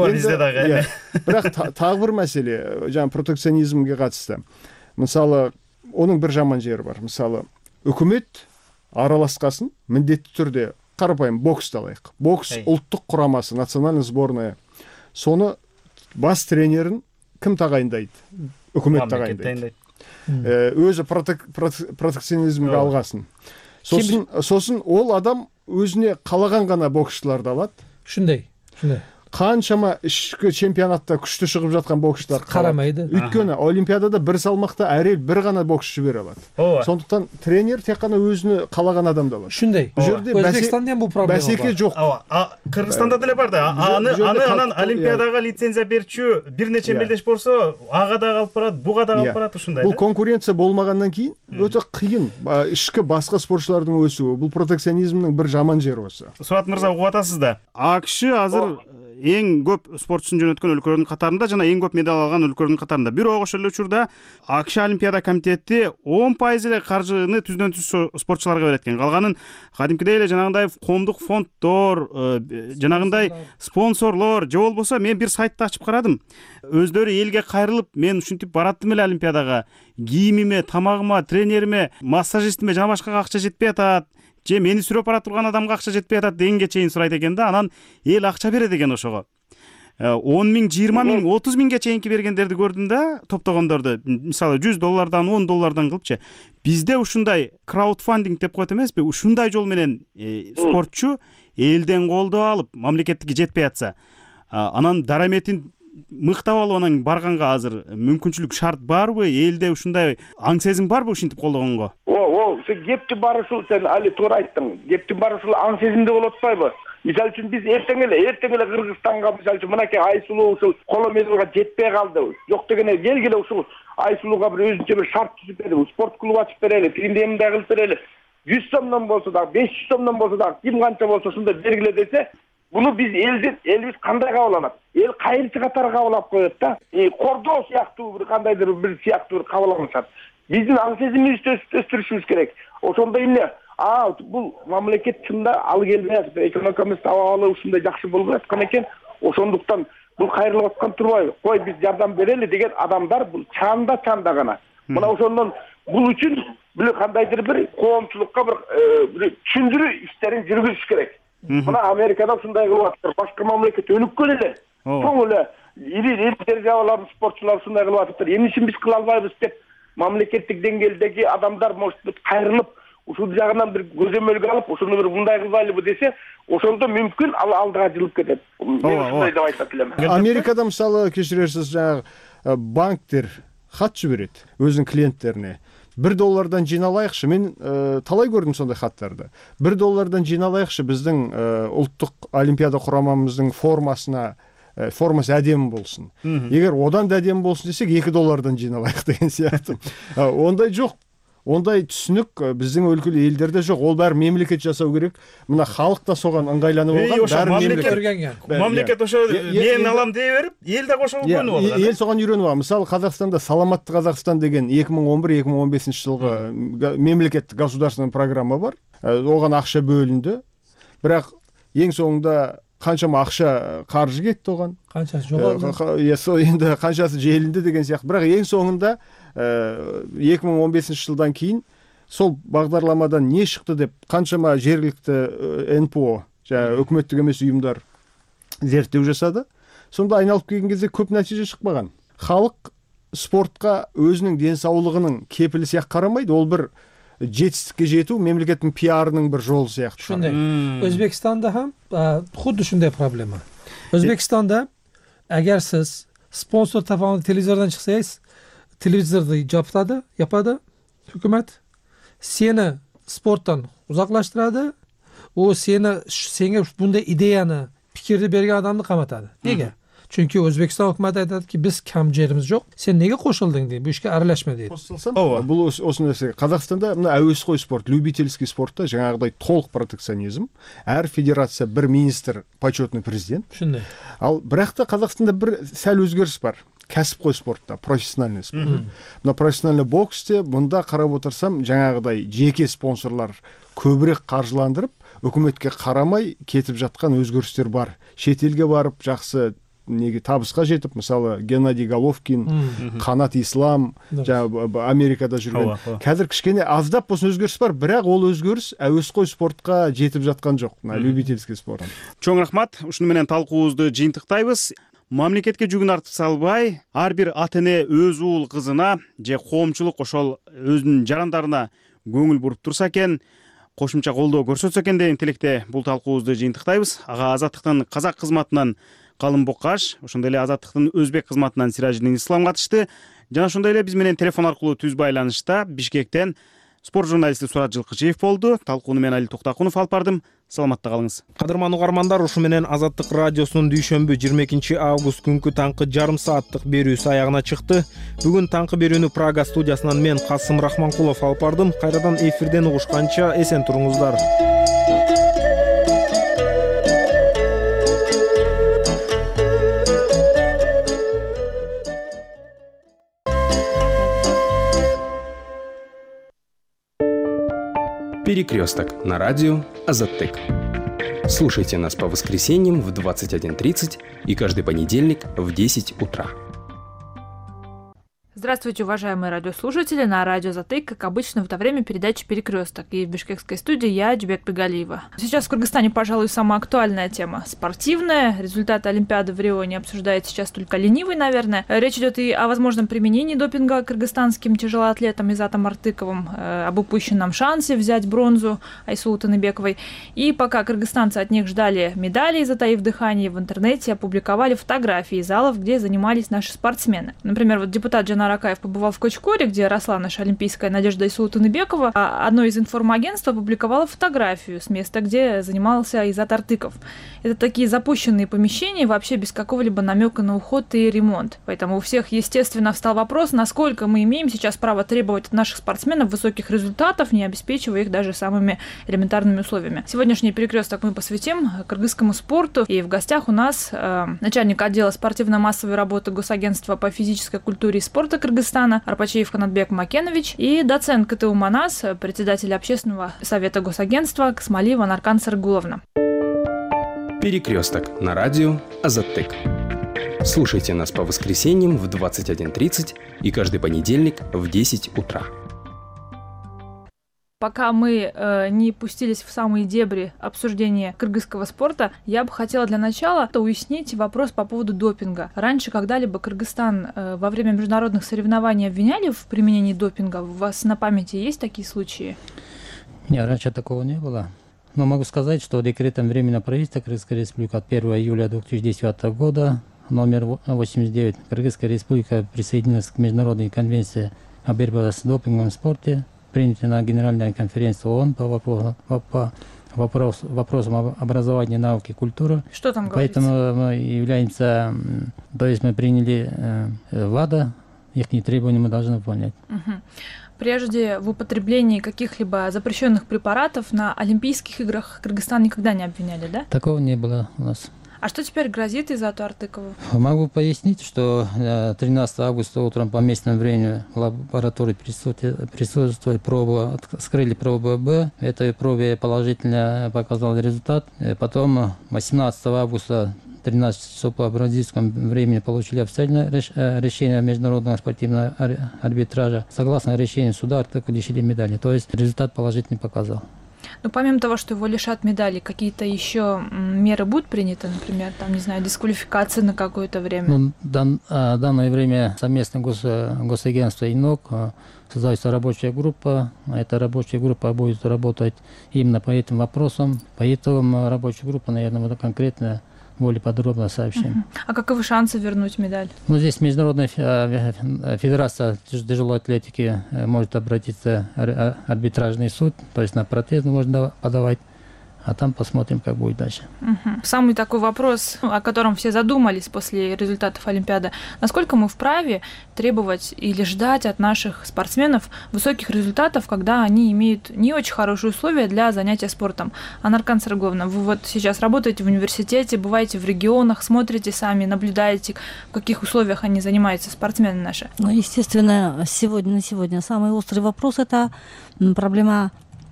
Бірақ тағы бір мәселе, жаңа протекционизмге қатысты. Мысалы, оның бір жаман жері бар. Мысалы, үкімет араласқасын міндетті түрде қарапайым боксты алайық. Бокс ұлттық құрамасы, национальный сборная. Соны бас тренерін кім тағайындайды? Үкімет тағайындайды. Өзі протекционизмге алғасын. Сосын ол адам өзіне қалаған ғана боксшыларды алады. Шындай, шындай. канчама ички чемпионатта күчтүү чыгып жаткан боксчулар карамайды. Өйткөнү олимпиадада бир салмакта әр эл бир гана боксчу бере алат. Сондуктан тренер тек гана өзүнө каалаган адамды алат. Ушундай. Өзбекстанда ham бул проблема бар. Бәсеке жок. Кыргызстанда деле бар да. Аны аны анан олимпиадага лицензия берчү бир нече мелдеш болсо, ага да калып барат, буга да калып барат ушундай. Бул конкуренция болмагандан кийин өтө кыйын. Ички башка спортчулардын өсүшү, бул протекционизмдин бир жаман жери болсо. Сурат мырза угуп атасыз да. АКШ азыр эң көп спортчусун жөнөткөн өлкөлөрдүн катарында жана эң көп медаль алган өлкөлөрдүн катарында. Бирок ошол эле учурда АКШ Олимпиада комитети он пайыз эле каржыны түздөн түз спортчуларга берет экен. Калганын кадимкидей эле жанагындай коомдук фонддор, жанагындай спонсорлор же болбосо мен бир сайтты ачып карадым. Өздөрү элге кайрылып, мен ушинтип бараттым эле Олимпиадага. Кийимиме, тамагыма, тренериме, массажистиме жана башкага акча жетпей атат. Же мени сүрөп бара турган адамга акча жетпей атат дегенге чейин сурайт экен да. Анан эл акча берет экен ошого. он миң, жыйырма миң, отуз миңге чейинки бергендерди көрдүм да, топтогондорду. Мисалы жүз доллардан, он доллардан кылыпчы. Бизде ушундай краудфандинг деп коет эмеспи? Ушундай жол менен спортчу элден колдоо алып, мамлекеттикке жетпей атса, анан дараметин мыктап алып анан барганга азыр мүмкүнчүлүк шарт барбы? Элде ушундай аң сезим барбы ушинтип колдогонго? О, сен кепти бары ушул, сен али туура айттың. Кепти бары ушул аң сезимде болуп атпайбы? Мисалы үчүн биз эртең эле, эртең эле Кыргызстанга мисалы үчүн мынакей Айсулуу ушул коло медалга жетпей калды. Жок дегене келгиле ушул Айсулууга бир өзүнчө бир шарт түзүп берели, спорт клубу ачып берели, премия кылып берели. жүз сомдон болсо да, беш жүз сомдон болсо да, ким канча болсо ушундай бергиле десе, буну биз элдин элибиз кандай кабыл алат? Эл кайрычы катары кабыл алып коет да. Кордоо сыяктуу бир кандайдыр бир сыяктуу бир кабыл алышат. Биздин аң сезимибизди өстүрүшүбүз керек. Ошондо эмне? А, бул мамлекет чында ал келбей атат. Экономикабыз абалы ушундай жакшы болбой аткан экен. Ошондуктан бул кайрылып аткан турбайбы? Кой биз жардам берели деген адамдар бул чанда чанда гана. Мына ошондон бул үчүн бир кандайдыр бир коомчулукка бир түшүндүрүү иштерин жүргүзүш керек. Мына Америкада ушундай кылып атат. Башка мамлекет өнүккөн эле. Чоң эле ири ири державалардын спортчулары ушундай кылып атат. Эмне үчүн биз кыла албайбыз деп мамлекеттик деңгээлдеги адамдар может кайрылып, ушул жагынан бир көзөмөлгө алып, ошону бир мындай кылбайлыбы десе, ошондо мүмкүн ал алдыга жылып кетет. Мен ушундай деп айтат элем. Америкада мисалы кечирерсиз, жанагы банктер хат жиберет өзүнүн клиенттерине. бир доллардан жиналайыкчы. Мен талай көрдүм сондай хаттарды. бир доллардан жиналайыкчы, биздин улуттук олимпиада курамамыздын формасына формасы әдемі болсын. Егер одан да әдемі болсын десек, эки доллардан жиналайық деген сияқты. Ондай жоқ. Ондай түсінік біздің өлкелі елдерде жоқ. Ол бәрі мемлекет жасау керек. Мына халық та соған ыңғайланып алған. Мемлекет ошо мен алам дей берип, ел да кошо үйрөнүп алат. Ел соған үйрөнүп алат. Мысалы, Қазақстанда Саламатты Қазақстан деген эки миң он бир эки миң он бешинчи жылғы мемлекеттик государственный программа бар. Оған ақша бөлінді. Бірақ ең соңында қаншама ақша қаржы кетті оған. Қаншасы жоғалды. Енді қаншасы желінді деген сияқты. Бірақ ең соңында эки миң он бешинчи жылдан кейін сол бағдарламадан не шықты деп қаншама жергілікті эн пэ о, жаңағы үкіметтік емес ұйымдар зерттеу жасады. Сонда айналып келген кезде көп нәтиже шықпаған. Халық спортқа өзінің денсаулығының кепілі сияқты қарамайды. Ол бір жетістікке жету мемлекеттің пиарының бір жолы сияқты. Шундай. Өзбекстанда ham xuddi shunday problema. O'zbekistonda agar siz sponsor tomonidan televizordan chiqsangiz, televizorni yopadi, yopadi hukumat. Seni sportdan uzoqlashtiradi. U seni senga bunday ideyani, fikrni bergan odamni qamatadi. Nega? Chunki O'zbekiston hukumati aytadiki, biz kam jerimiz yo'q. Sen nega qo'shilding deydi. Bu ishga aralashma deydi. Qo'shilsam, бұл осы нәрсе. Қазақстанда мына әуесқой спорт, любительский спортта жаңағыдай толық протекционизм. Әр федерация бір министр, почетный президент. Шындай. Ал бірақ та Қазақстанда бір сәл өзгеріс бар. Кәсіпқой спортта, профессиональный спорт. Мына профессиональный боксте бұнда қарап отырсам, жаңағыдай жеке спонсорлар көбірек қаржыландырып, үкіметке қарамай кетіп жатқан өзгерістер бар. Шетелге барып жақсы неге табысқа жетіп, мысалы Геннадий Головкин, Қанат Ислам, Америкада жүрген. Қазір кішкене аздап болсын өзгеріс бар, бірақ ол өзгеріс әуесқой спортқа жетіп жатқан жоқ, любительский спорт. Чоң рахмат, ушуну менен талкуубузду жыйынтыктайбыз. Мамлекетке жүгүн артып салбай, ар бир ата эне өз уул кызына же коомчулук ошол өзүнүн жарандарына көңүл буруп турса экен, кошумча колдоо көрсөтсө экен деген тилекте бул талкуубузду жыйынтыктайбыз. Ага Азаттыктын казак кызматынан Калым Бокаш, ошондой эле Азаттыктын өзбек кызматынан Сиражидин Ислам катышты. Жана ошондой эле биз менен телефон аркылуу түз байланышта Бишкектен спорт журналисти Сурат Жылкычиев болду. Талкууну мен Али Токтакунов алып бардым. Саламатта калыңыз. Кадырман угармандар, ушу менен Азаттык радиосунун дүйшөмбү жыйырма экинчи август күнкү таңкы жарым сааттык берүүсү аягына чыкты. Бүгүн таңкы берүүнү Прага студиясынан мен Касым Рахманкулов алып бардым. Кайрадан эфирден угушканча эсен туруңуздар. Перекресток на радио Азаттык. Слушайте нас по воскресеньям в двадцать один тридцать и каждый понедельник в десять утра. Здравствуйте, уважаемые радиослушатели. На радио Азаттык, как обычно, в это время передача «Перекресток». И в бишкекской студии я, Джубек Пегалиева. Сейчас в Кыргызстане, пожалуй, самая актуальная тема – спортивная. Результаты Олимпиады в Рио не обсуждает сейчас только ленивый, наверное. Речь идет и о возможном применении допинга кыргызстанским тяжелоатлетам Изатом Артыковым, э, об упущенном шансе взять бронзу Айсулу Таныбековой. И пока кыргызстанцы от них ждали медалей, затаив дыхание, в интернете опубликовали фотографии залов, где занимались наши спортсмены. Например, вот депутат Жанар Акаев побывал в Кочкоре, где росла наша олимпийская надежда Айсулу Таныбекова, а одно из информагентств опубликовало фотографию с места, где занимался Изат Артыков. Это такие запущенные помещения, вообще без какого-либо намека на уход и ремонт. Поэтому у всех, естественно, встал вопрос, насколько мы имеем сейчас право требовать от наших спортсменов высоких результатов, не обеспечивая их даже самыми элементарными условиями. Сегодняшний перекресток мы посвятим кыргызскому спорту. И в гостях у нас э, начальник отдела спортивно-массовой работы Госагентства по физической культуре и спорту Кыргызстана Арпачиев Канатбек Макенович и доцент КТУ МАНАС, председатель общественного совета Госагентства Касмалиева Наркан Саргуловна. Перекресток на радио Азаттык. Слушайте нас по воскресеньям в двадцать один тридцать и каждый понедельник в десять утра. Пока мы э, не пустились в самые дебри обсуждения кыргызского спорта, я бы хотела для начала уяснить вопрос по поводу допинга. Раньше когда-либо Кыргызстан э, во время международных соревнований обвиняли в применении допинга? У вас на памяти есть такие случаи? Нет, раньше такого не было. Но могу сказать, что декретом Временного правительства Кыргызской Республики от первого июля две тысячи десятого года номер восемьдесят девять Кыргызская Республика присоединилась к Международной конвенции о борьбе с допингом в спорте, принятый на Генеральной конференции ООН по вопросу, по вопрос, вопросам образования, науки и культуры. Что там говорится? Поэтому мы являемся, то есть мы приняли э, ВАДА, их требования мы должны выполнять. Угу. Прежде в употреблении каких-либо запрещенных препаратов на Олимпийских играх Кыргызстан никогда не обвиняли, да? Такого не было у нас. А что теперь грозит Изату Артыкову? Могу пояснить, что тринадцатого августа утром по местному времени в лаборатории присутствовали пробы, скрыли пробу Б. Этой пробе положительно показал результат. Потом восемнадцатого августа тринадцать часов по бразильскому времени получили официальное решение международного спортивного арбитража. Согласно решению суда Артыкову лишили медали. То есть результат положительный показал. Но помимо того, что его лишат медали, какие-то еще меры будут приняты, например, там, не знаю, дисквалификация на какое-то время? Ну, дан, а, данное время совместно гос, Госагентство и НОК создается рабочая группа. Эта рабочая группа будет работать именно по этим вопросам. По итогам рабочей группы, наверное, вот конкретно более подробно сообщим. Uh-huh. А каковы шансы вернуть медаль? Ну, здесь Международная федерация тяжелой атлетики может обратиться в арбитражный суд, то есть на протест можно подавать. А там посмотрим, как будет дальше. Угу. Самый такой вопрос, о котором все задумались после результатов Олимпиады. Насколько мы вправе требовать или ждать от наших спортсменов высоких результатов, когда они имеют не очень хорошие условия для занятия спортом? Наркан Саргуловна, вы вот сейчас работаете в университете, бываете в регионах, смотрите сами, наблюдаете, в каких условиях они занимаются, спортсмены наши? Ну, естественно, сегодня на сегодня самый острый вопрос – это проблема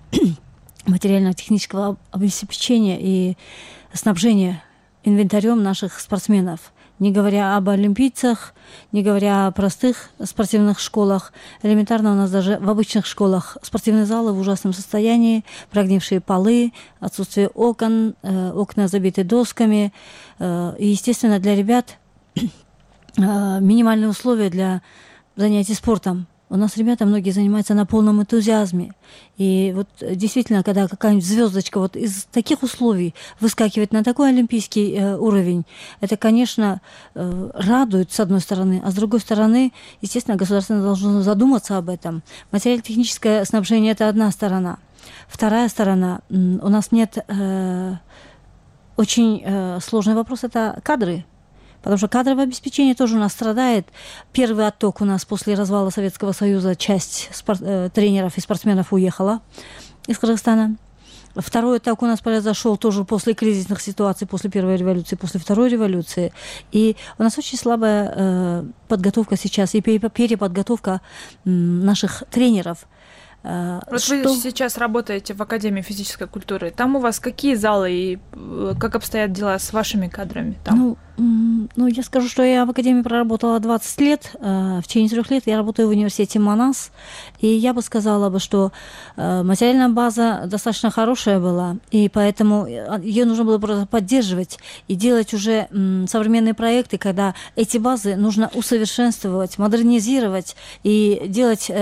материально-технического обеспечения и снабжения инвентарем наших спортсменов. Не говоря об олимпийцах, не говоря о простых спортивных школах. Элементарно у нас даже в обычных школах спортивные залы в ужасном состоянии, прогнившие полы, отсутствие окон, э, окна забиты досками. Э, и, естественно, для ребят э, минимальные условия для занятий спортом. у нас ребята многие занимаются на полном энтузиазме. И вот действительно, когда какая-нибудь звездочка вот из таких условий выскакивает на такой олимпийский э, уровень, это, конечно, э, радует, с одной стороны, а с другой стороны, естественно, государство должно задуматься об этом. Материально-техническое снабжение – это одна сторона. Вторая сторона – у нас нет… Э, очень э, сложный вопрос – это кадры. Потому что кадровое обеспечение тоже у нас страдает. Первый отток у нас после развала Советского Союза, часть спорт, э, тренеров и спортсменов уехала из Кыргызстана. Второй отток у нас произошел тоже после кризисных ситуаций, после первой революции, после второй революции. И у нас очень слабая э, подготовка сейчас и переподготовка э, наших тренеров. Вот что... вы сейчас работаете в Академии физической культуры. Там у вас какие залы и как обстоят дела с вашими кадрами? Там? Ну, ну, я скажу, что я в Академии проработала двадцать лет. В течение трех лет я работаю в университете Манас. И я бы сказала, бы, что материальная база достаточно хорошая была. И поэтому ее нужно было просто поддерживать и делать уже современные проекты, когда эти базы нужно усовершенствовать, модернизировать и делать...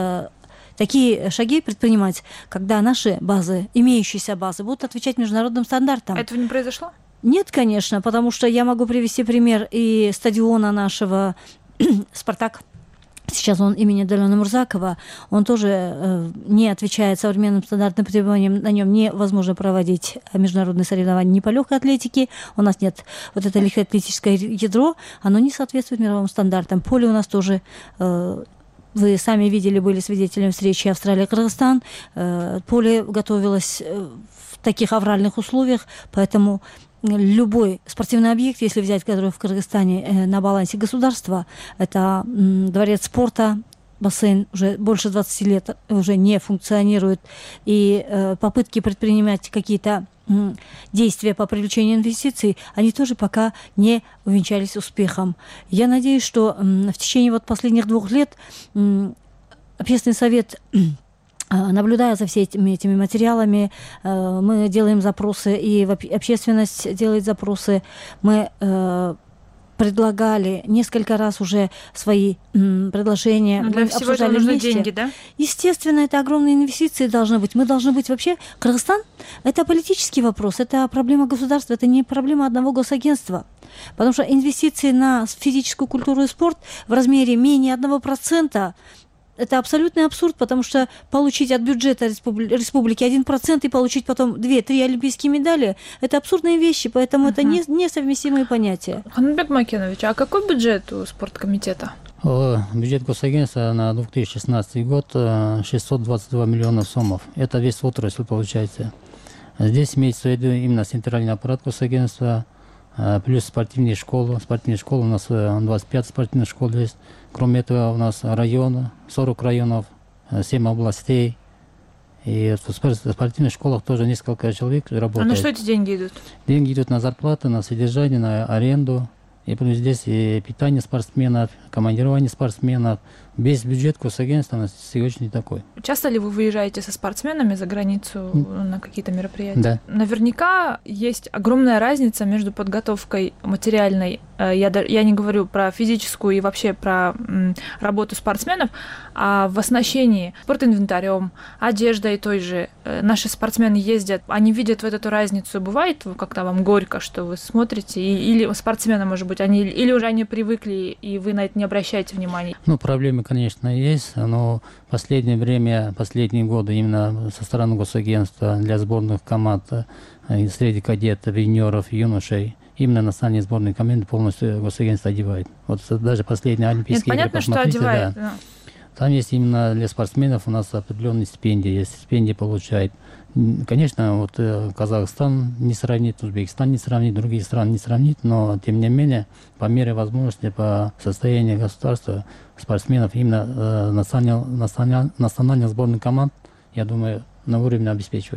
такие шаги предпринимать, когда наши базы, имеющиеся базы, будут отвечать международным стандартам. Этого не произошло? Нет, конечно, потому что я могу привести пример и стадиона нашего «Спартак». Сейчас он имени Далёна Мурзакова. Он тоже э, не отвечает современным стандартным требованиям. На нем невозможно проводить международные соревнования ни по легкой атлетике. У нас нет вот это легкоатлетическое ядро. Оно не соответствует мировым стандартам. Поле у нас тоже... Э, Вы сами видели, были свидетелями встречи Австралия-Кыргызстан. Поле готовилось в таких авральных условиях, поэтому любой спортивный объект, если взять, который в Кыргызстане на балансе государства, это дворец спорта, бассейн уже больше двадцати лет уже не функционирует, и попытки предпринимать какие-то действия по привлечению инвестиций, они тоже пока не увенчались успехом. Я надеюсь, что в течение вот последних двух лет Общественный совет, наблюдая за всеми этими, этими материалами, мы делаем запросы, и общественность делает запросы, мы предлагали несколько раз уже свои м, предложения. Но для мы всего этого нужны вместе. деньги, да? Естественно, это огромные инвестиции должны быть. Мы должны быть вообще... Кыргызстан – это политический вопрос, это проблема государства, это не проблема одного госагентства. Потому что инвестиции на физическую культуру и спорт в размере менее одного процента это абсолютный абсурд, потому что получить от бюджета республики один процент и получить потом две-три олимпийские медали – это абсурдные вещи, поэтому uh-huh. это не, несовместимые понятия. Ханбек Макенович, а какой бюджет у спорткомитета? Бюджет госагентства на две тысячи шестнадцатый год шестьсот двадцать два миллиона сомов. Это весь отрасль получается. Здесь имеется в виду именно центральный аппарат госагентства, плюс спортивные школы. Спортивные школы у нас двадцать пять спортивных школ есть. Кроме этого у нас районы, сорок районов, семь областей. И в спортивных школах тоже несколько человек работает. А на что эти деньги идут? Деньги идут на зарплаты, на содержание, на аренду. И плюс здесь и питание спортсменов, командирование спортсменов. Весь бюджет госагентства на сегодня такой. Часто ли вы выезжаете со спортсменами за границу mm. на какие-то мероприятия? Да. Наверняка есть огромная разница между подготовкой материальной, я, я не говорю про физическую и вообще про м, работу спортсменов, а в оснащении спортинвентарем, одеждой той же. Наши спортсмены ездят, они видят вот эту разницу. Бывает, когда вам горько, что вы смотрите, и, или спортсмены, может быть, они, или уже они привыкли, и вы на это не обращаете внимания? Ну, проблемы, конечно, есть, но в последнее время, последние годы именно со стороны госагентства для сборных команд среди кадетов, юниоров, юношей, именно национальные сборные команды полностью госагентство одевает. Вот даже последние Олимпийские Нет, игры, понятно, посмотрите, что одевает, да. Да. Там есть именно для спортсменов у нас определенные стипендии, есть стипендии получает. Конечно, вот Казахстан не сравнит, Узбекистан не сравнит, другие страны не сравнит, но тем не менее, по мере возможности, по состоянию государства, спортсменов, именно э, национальных националь, националь, сборных команд, я думаю, на уровне обеспечиваем.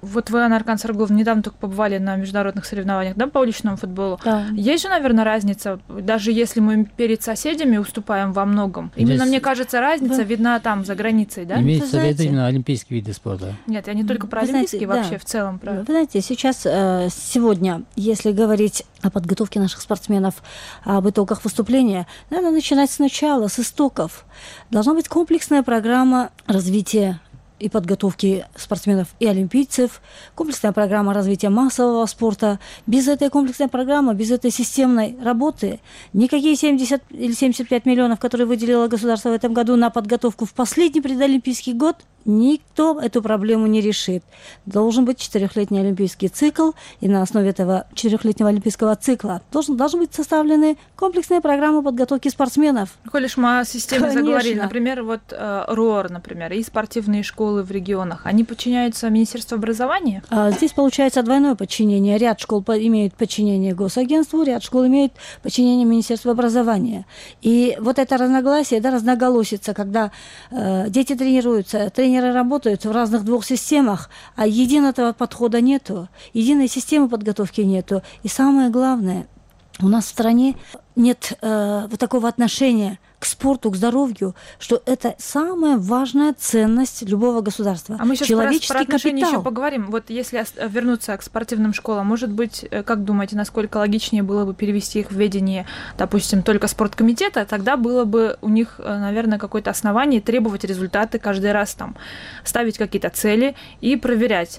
Вот вы, Анаркан Саргуловна, недавно только побывали на международных соревнованиях, да, по уличному футболу. Да. Есть же, наверное, разница, даже если мы перед соседями уступаем во многом. Именно, Здесь... мне кажется, разница Да. видна там, за границей, да? Имеется в виду знаете... именно олимпийские виды спорта. Нет, я не только про Вы олимпийские, знаете, вообще да. в целом. Про... Вы знаете, сейчас, э, сегодня, если говорить о подготовке наших спортсменов, об итогах выступления, надо начинать сначала, с истоков. Должна быть комплексная программа развития и подготовки спортсменов и олимпийцев, комплексная программа развития массового спорта. Без этой комплексной программы, без этой системной работы никакие семьдесят или семьдесят пять миллионов, которые выделило государство в этом году на подготовку в последний предолимпийский год, никто эту проблему не решит. Должен быть четырехлетний олимпийский цикл, и на основе этого четырехлетнего олимпийского цикла должен, должны быть составлены комплексные программы подготовки спортсменов. Коль уж мы о системе Конечно. заговорили, например, вот э, РОР, например, и спортивные школы в регионах, они подчиняются Министерству образования? А, здесь получается двойное подчинение. Ряд школ по- имеет подчинение госагентству, ряд школ имеет подчинение Министерству образования. И вот это разногласие, да, разноголосица, когда э, дети тренируются, тренеры работают в разных двух системах, а единого подхода нету, единой системы подготовки нету. И самое главное, у нас в стране нет э, вот такого отношения к спорту, к здоровью, что это самая важная ценность любого государства. А мы сейчас человеческий про, про отношения капитал. еще поговорим. Вот если вернуться к спортивным школам, может быть, как думаете, насколько логичнее было бы перевести их в ведение, допустим, только спорткомитета, тогда было бы у них, наверное, какое-то основание требовать результаты каждый раз, там, ставить какие-то цели и проверять.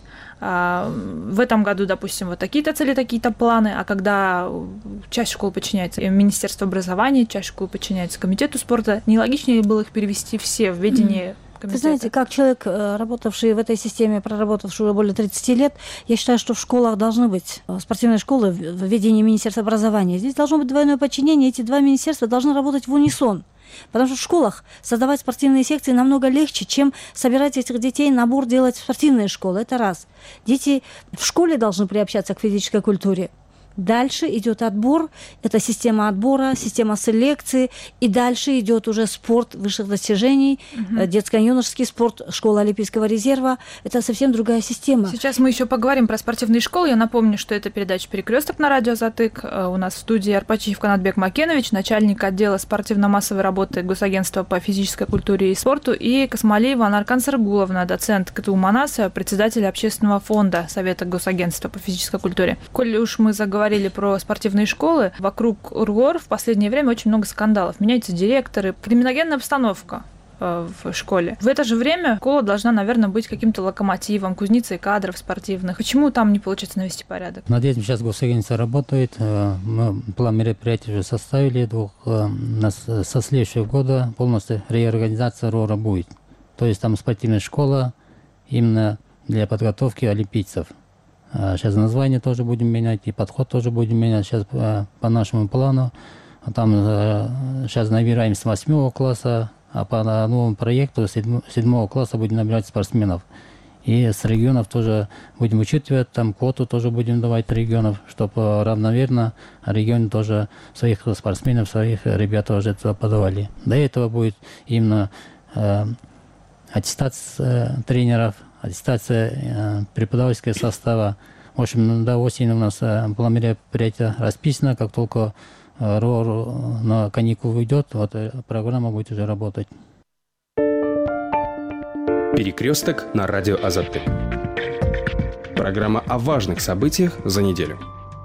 В этом году, допустим, вот такие-то цели, такие-то планы, а когда часть школ подчиняется Министерству образования, часть школ подчиняется комитету спорта, не логичнее было их перевести все в ведение комитета? Вы знаете, как человек, работавший в этой системе, проработавший уже более тридцати лет, я считаю, что в школах должны быть спортивные школы в ведении Министерства образования. Здесь должно быть двойное подчинение, эти два министерства должны работать в унисон. Потому что в школах создавать спортивные секции намного легче, чем собирать этих детей, набор делать в спортивные школы. Это раз. Дети в школе должны приобщаться к физической культуре. Дальше идет отбор, это система отбора, система селекции, и дальше идет уже спорт высших достижений, угу. детско-юношеский спорт, школа Олимпийского резерва. Это совсем другая система. Сейчас мы еще поговорим про спортивные школы. Я напомню, что это передача «Перекресток» на радио «Затык». У нас в студии Арпачиев Канатбек Макенович, начальник отдела спортивно-массовой работы Госагентства по физической культуре и спорту, и Касмалиева Анаркан Саргуловна, доцент КТУ МАНАСа, председатель общественного фонда Совета Госагентства по физической культуре. Коль уж мы заговорили говорили про спортивные школы, вокруг РГОР в последнее время очень много скандалов. Меняются директоры, криминогенная обстановка в школе. В это же время школа должна, наверное, быть каким-то локомотивом, кузницей кадров спортивных. Почему там не получается навести порядок? Над этим сейчас госагентство работает. Мы план мероприятий уже составили. Двух, со следующего года полностью реорганизация РОРа будет. То есть там спортивная школа именно для подготовки олимпийцев. Сейчас название тоже будем менять, и подход тоже будем менять сейчас по, по нашему плану. Там сейчас набираем с восьмого класса, а по новому проекту с седьмого класса будем набирать спортсменов. И с регионов тоже будем учитывать, там квоту тоже будем давать регионов, чтобы равномерно регионы тоже своих спортсменов, своих ребят тоже туда подавали. До этого будет именно э, аттестация тренеров, аттестация преподавательского состава. В общем, до осени у нас план мероприятия расписано. Как только РОР на каникулы уйдет, вот программа будет уже работать. Перекресток на радио Азаттык. Программа о важных событиях за неделю.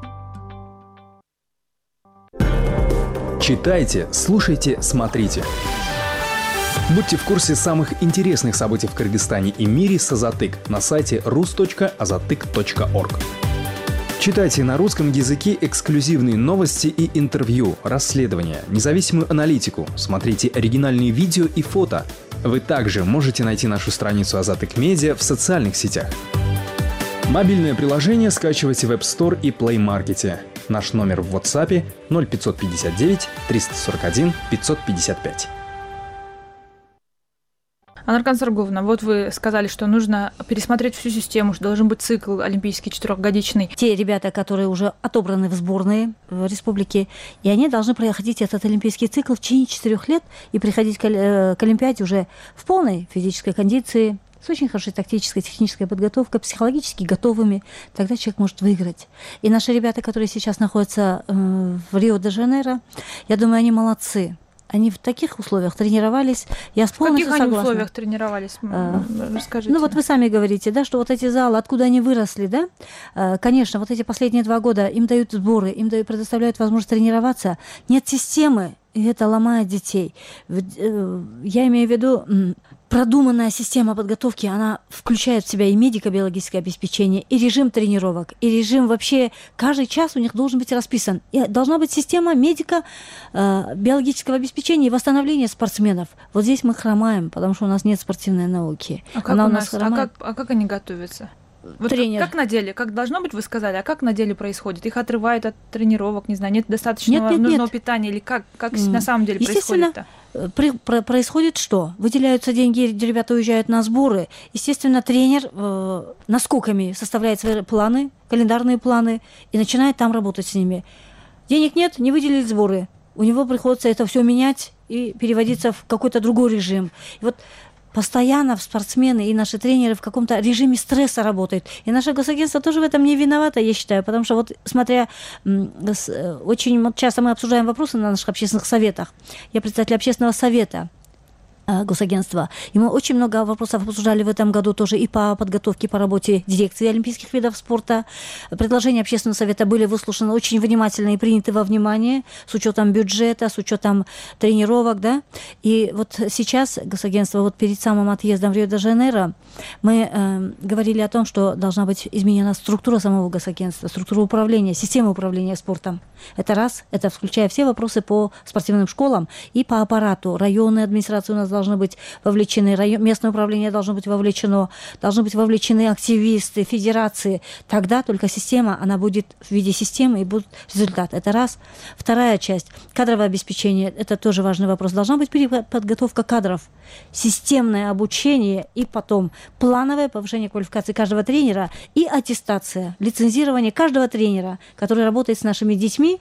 Читайте, слушайте, смотрите. Будьте в курсе самых интересных событий в Кыргызстане и мире с Азаттык на сайте рус точка азаттык точка орг. Читайте на русском языке эксклюзивные новости и интервью, расследования, независимую аналитику, смотрите оригинальные видео и фото. Вы также можете найти нашу страницу Азаттык Медиа в социальных сетях. Мобильное приложение скачивайте в App Store и Play Market. Наш номер в WhatsApp ноль пятьсот пятьдесят девять триста сорок один пятьсот пятьдесят пять. Анаркан Саргуловна, вот вы сказали, что нужно пересмотреть всю систему, что должен быть цикл олимпийский четырехгодичный. Те ребята, которые уже отобраны в сборные в республике, и они должны проходить этот олимпийский цикл в течение четырех лет и приходить к Олимпиаде уже в полной физической кондиции, с очень хорошей тактической, технической подготовкой, психологически готовыми, тогда человек может выиграть. И наши ребята, которые сейчас находятся э, в Рио-де-Жанейро, я думаю, они молодцы. Они в таких условиях тренировались. Я в каких согласна. они условиях тренировались? А, Расскажите. Ну вот вы сами говорите, да, что вот эти залы, откуда они выросли, да? А, конечно, вот эти последние два года им дают сборы, им дают, предоставляют возможность тренироваться. Нет системы, и это ломает детей. Я имею в виду, продуманная система подготовки, она включает в себя и медико-биологическое обеспечение, и режим тренировок, и режим вообще, каждый час у них должен быть расписан. И должна быть система медико-биологического обеспечения и восстановления спортсменов. Вот здесь мы хромаем, потому что у нас нет спортивной науки. А как, она у у нас нас, а как, а как они готовятся? Вот Тренер. Как, как на деле? Как должно быть, вы сказали, а как на деле происходит? Их отрывают от тренировок, не знаю, нет достаточного нет, нет, нужного нет. питания, или как, как mm. на самом деле происходит-то? При, про, происходит что? Выделяются деньги, ребята уезжают на сборы. Естественно, тренер э, наскоками составляет свои планы, календарные планы, и начинает там работать с ними. Денег нет, не выделили сборы. У него приходится это все менять и переводиться в какой-то другой режим. И вот постоянно спортсмены и наши тренеры в каком-то режиме стресса работают. И наше госагентство тоже в этом не виновато, я считаю, потому что вот смотря, очень часто мы обсуждаем вопросы на наших общественных советах. Я председатель общественного совета госагентства. И мы очень много вопросов обсуждали в этом году тоже и по подготовке, по работе дирекции олимпийских видов спорта. Предложения общественного совета были выслушаны очень внимательно и приняты во внимание с учетом бюджета, с учетом тренировок, да. И вот сейчас госагентство, вот перед самым отъездом в Рио-де-Жанейро, мы э, говорили о том, что должна быть изменена структура самого госагентства, структура управления, система управления спортом. Это раз, это включая все вопросы по спортивным школам и по аппарату. Районные администрации у нас должны быть вовлечены, район, местное управление должно быть вовлечено, должны быть вовлечены активисты, федерации. Тогда только система, она будет в виде системы и будет результат. Это раз. Вторая часть. Кадровое обеспечение. Это тоже важный вопрос. Должна быть переподготовка кадров, системное обучение и потом плановое повышение квалификации каждого тренера и аттестация, лицензирование каждого тренера, который работает с нашими детьми.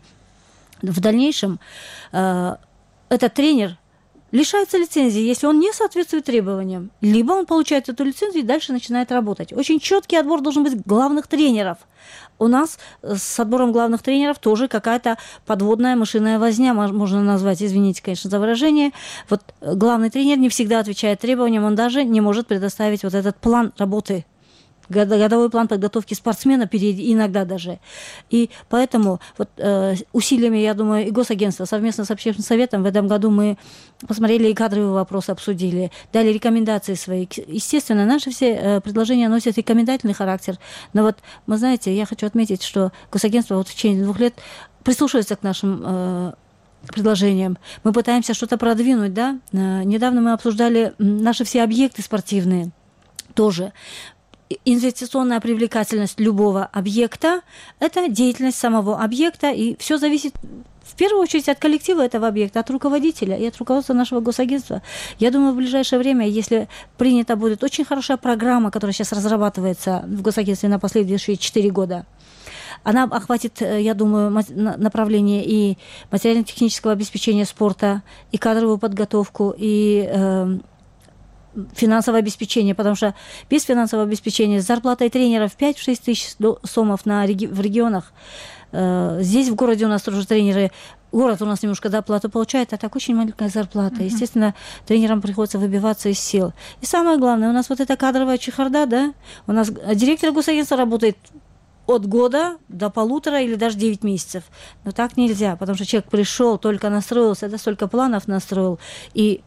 В дальнейшем э, этот тренер лишается лицензии, если он не соответствует требованиям. Либо он получает эту лицензию и дальше начинает работать. Очень четкий отбор должен быть главных тренеров. У нас с отбором главных тренеров тоже какая-то подводная мышиная возня, можно назвать, извините, конечно, за выражение. Вот главный тренер не всегда отвечает требованиям, он даже не может предоставить вот этот план работы, годовой план подготовки спортсмена, иногда даже. И поэтому вот, э, усилиями, я думаю, и госагентства совместно с общественным советом в этом году мы посмотрели и кадровые вопросы обсудили, дали рекомендации свои. Естественно, наши все э, предложения носят рекомендательный характер. Но вот, вы знаете, я хочу отметить, что госагентство вот в течение двух лет прислушивается к нашим э, предложениям. Мы пытаемся что-то продвинуть, да. Э, недавно мы обсуждали наши все объекты спортивные тоже. Инвестиционная привлекательность любого объекта – это деятельность самого объекта, и все зависит в первую очередь от коллектива этого объекта, от руководителя и от руководства нашего госагентства. Я думаю, в ближайшее время, если принята будет очень хорошая программа, которая сейчас разрабатывается в госагентстве на последующие четыре года, она охватит, я думаю, направление и материально-технического обеспечения спорта, и кадровую подготовку, и э, финансовое обеспечение, потому что без финансового обеспечения с зарплатой тренеров пять-шесть тысяч сомов на, в регионах. Здесь в городе у нас тоже тренеры, город у нас немножко доплату получает, а так очень маленькая зарплата. Uh-huh. Естественно, тренерам приходится выбиваться из сил. И самое главное, у нас вот эта кадровая чехарда, да, у нас директор госагентства работает от года до полутора или даже девять месяцев. Но так нельзя, потому что человек пришел, только настроился, да, столько планов настроил, и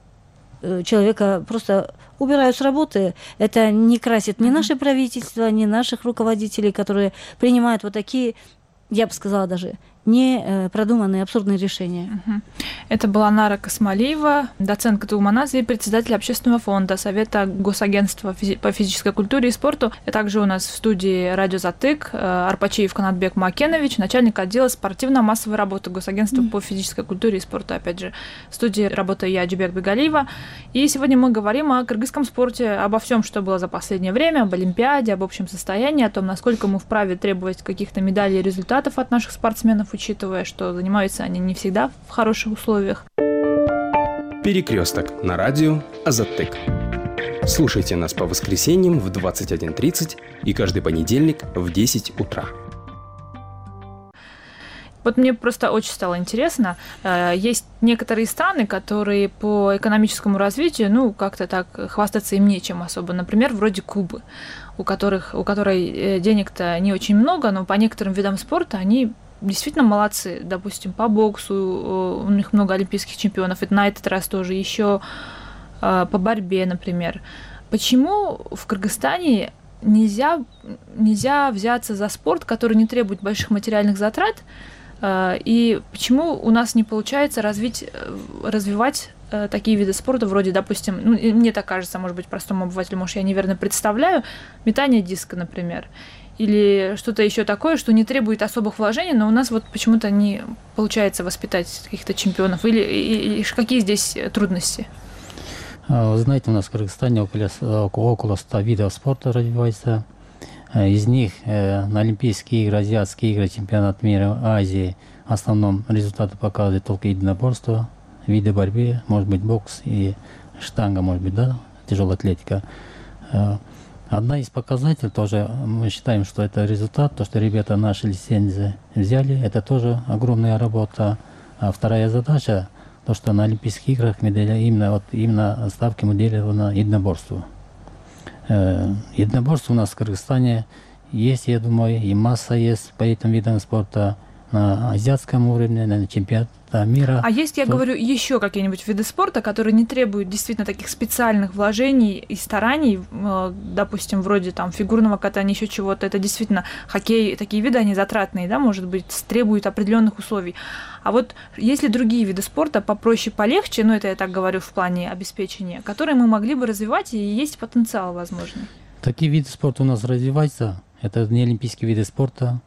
человека просто убирают с работы. Это не красит ни наше правительство, ни наших руководителей, которые принимают вот такие, я бы сказала, даже не продуманные, абсурдные решения. Угу. Это была Нара Касмалиева, доцент КТУ МАНАС и председатель общественного фонда Совета Госагентства по физической культуре и спорту. И также у нас в студии радио «Затык» Арпачиев Канатбек Макенович, начальник отдела спортивно-массовой работы Госагентства mm. по физической культуре и спорту. Опять же, в студии работаю я, Джубек Бегалиева. И сегодня мы говорим о кыргызском спорте, обо всем, что было за последнее время, об Олимпиаде, об общем состоянии, о том, насколько мы вправе требовать каких-то медалей и результатов от наших спортсменов, учитывая, что занимаются они не всегда в хороших условиях. Перекресток на радио Азаттык. Слушайте нас по воскресеньям в двадцать один тридцать и каждый понедельник в десять утра. Вот мне просто очень стало интересно. Есть некоторые страны, которые по экономическому развитию, ну, как-то так хвастаться им нечем особо. Например, вроде Кубы, у которых, у которой денег-то не очень много, но по некоторым видам спорта они действительно молодцы. Допустим, по боксу у них много олимпийских чемпионов, и на этот раз тоже еще по борьбе, например. Почему в Кыргызстане нельзя, нельзя взяться за спорт, который не требует больших материальных затрат, и почему у нас не получается развить, развивать такие виды спорта, вроде, допустим, ну, мне так кажется, может быть, простому обывателю, может, я неверно представляю, метание диска, например, или что-то еще такое, что не требует особых вложений, но у нас вот почему-то не получается воспитать каких-то чемпионов, или, или какие здесь трудности? Вы знаете, у нас в Кыргызстане около, около ста видов спорта развивается. Из них э, на Олимпийские игры, Азиатские игры, чемпионат мира, Азии в основном результаты показывают только единоборство, виды борьбы, может быть бокс и штанга, может быть, да, тяжелая атлетика. Э, одна из показателей тоже, мы считаем, что это результат, то, что ребята наши лицензии взяли, это тоже огромная работа. А вторая задача, то, что на Олимпийских играх медали, именно, вот, именно ставки мы делали на единоборство. Единоборство у нас в Кыргызстане есть, я думаю, и масса есть по этим видам спорта на азиатском уровне, на чемпионате мира. А есть, я то... говорю, еще какие-нибудь виды спорта, которые не требуют действительно таких специальных вложений и стараний, допустим, вроде там фигурного катания, еще чего-то. Это действительно хоккей, такие виды, они затратные, да, может быть, требуют определенных условий. А вот есть ли другие виды спорта попроще, полегче, ну это я так говорю в плане обеспечения, которые мы могли бы развивать, и есть потенциал, возможно? Такие виды спорта у нас развиваются. Это не олимпийские виды спорта.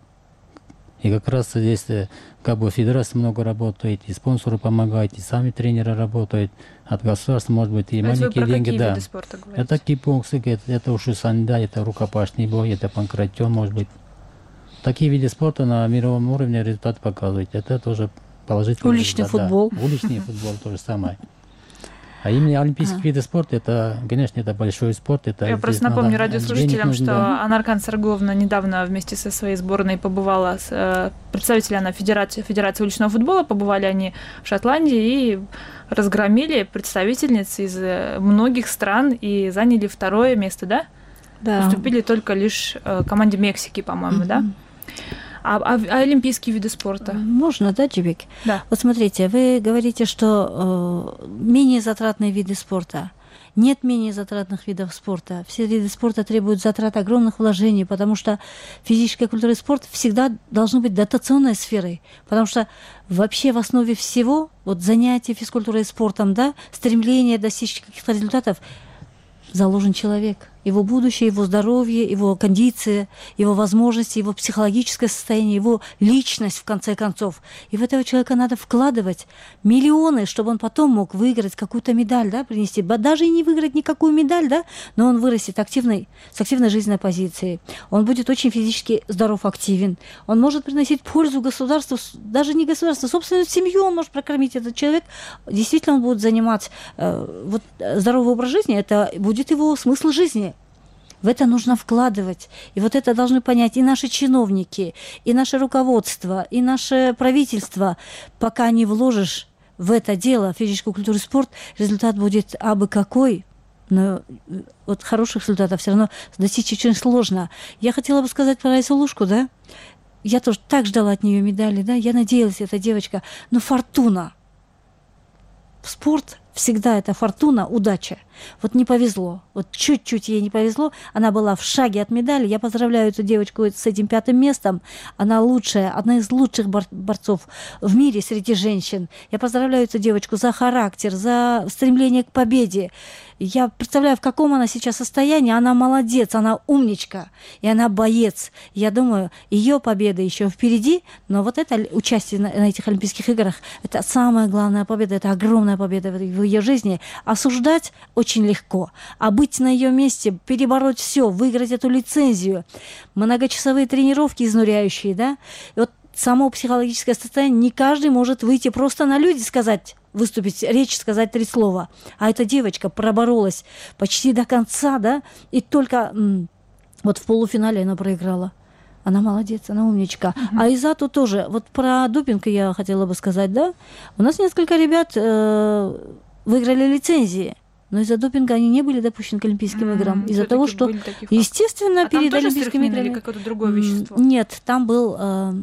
И как раз здесь как бы федерация много работает, и спонсоры помогают, и сами тренеры работают. От государства, может быть, и а маленькие деньги. Какие да. виды спорта говорите? Это кикбоксинг, это, это уши-санда, это рукопашный бой, это панкратион, может быть. Такие виды спорта на мировом уровне результат показывают. Это тоже положительный Уличный результат, футбол. Да. Уличный футбол то же самое. А именно олимпийские а. виды спорта, это, конечно, это большой спорт. Это Я просто напомню радиослушателям, нужно, что да. Анаркан Сарговна недавно вместе со своей сборной побывала, с, представители она Федерации, Федерации уличного футбола, побывали они в Шотландии и разгромили представительниц из многих стран и заняли второе место, да? Да. Уступили только лишь команде Мексики, по-моему, mm-hmm. да? А, а, а олимпийские виды спорта? Можно, да, Джибек? Да. Вот смотрите, вы говорите, что э, менее затратные виды спорта. Нет менее затратных видов спорта. Все виды спорта требуют затрат огромных вложений, потому что физическая культура и спорт всегда должны быть дотационной сферой. Потому что вообще в основе всего вот занятия физкультурой и спортом, да, стремление достичь каких-то результатов заложен человек. Его будущее, его здоровье, его кондиция, его возможности, его психологическое состояние, его личность, в конце концов. И в этого человека надо вкладывать миллионы, чтобы он потом мог выиграть какую-то медаль, да, принести. Даже и не выиграть никакую медаль, да, но он вырастет активной, с активной жизненной позицией. Он будет очень физически здоров, активен. Он может приносить пользу государству, даже не государству, собственную семью он может прокормить. Этот человек, действительно, он будет занимать э, вот, здоровый образ жизни, это будет его смысл жизни. В это нужно вкладывать. И вот это должны понять и наши чиновники, и наше руководство, и наше правительство. Пока не вложишь в это дело, физическую культуру и спорт, результат будет абы какой. Но вот хороших результатов все равно достичь очень сложно. Я хотела бы сказать про Раису Лушку, да? Я тоже так ждала от нее медали, да? Я надеялась, эта девочка. Но фортуна. Спорт всегда это фортуна, удача. Вот не повезло. Вот чуть-чуть ей не повезло. Она была в шаге от медали. Я поздравляю эту девочку с этим пятым местом. Она лучшая, одна из лучших бор- борцов в мире среди женщин. Я поздравляю эту девочку за характер, за стремление к победе. Я представляю, в каком она сейчас состоянии. Она молодец, она умничка, и она боец. Я думаю, ее победа еще впереди, но вот это участие на, на этих Олимпийских играх, это самая главная победа, это огромная победа в, в ее жизни. Осуждать очень легко, а быть на ее месте, перебороть все, выиграть эту лицензию, многочасовые тренировки изнуряющие, да, и вот само психологическое состояние, не каждый может выйти просто на люди и сказать: выступить, речь сказать три слова. А эта девочка проборолась почти до конца, да, и только м, вот в полуфинале она проиграла. Она молодец, она умничка. Uh-huh. А Изату тоже. Вот про допинг я хотела бы сказать, да. У нас несколько ребят э, выиграли лицензии, но из-за допинга они не были допущены к Олимпийским mm-hmm. играм. Из-за того, что, естественно, а перед там Олимпийскими играми... или какое-то другое вещество? Нет, там был... Э,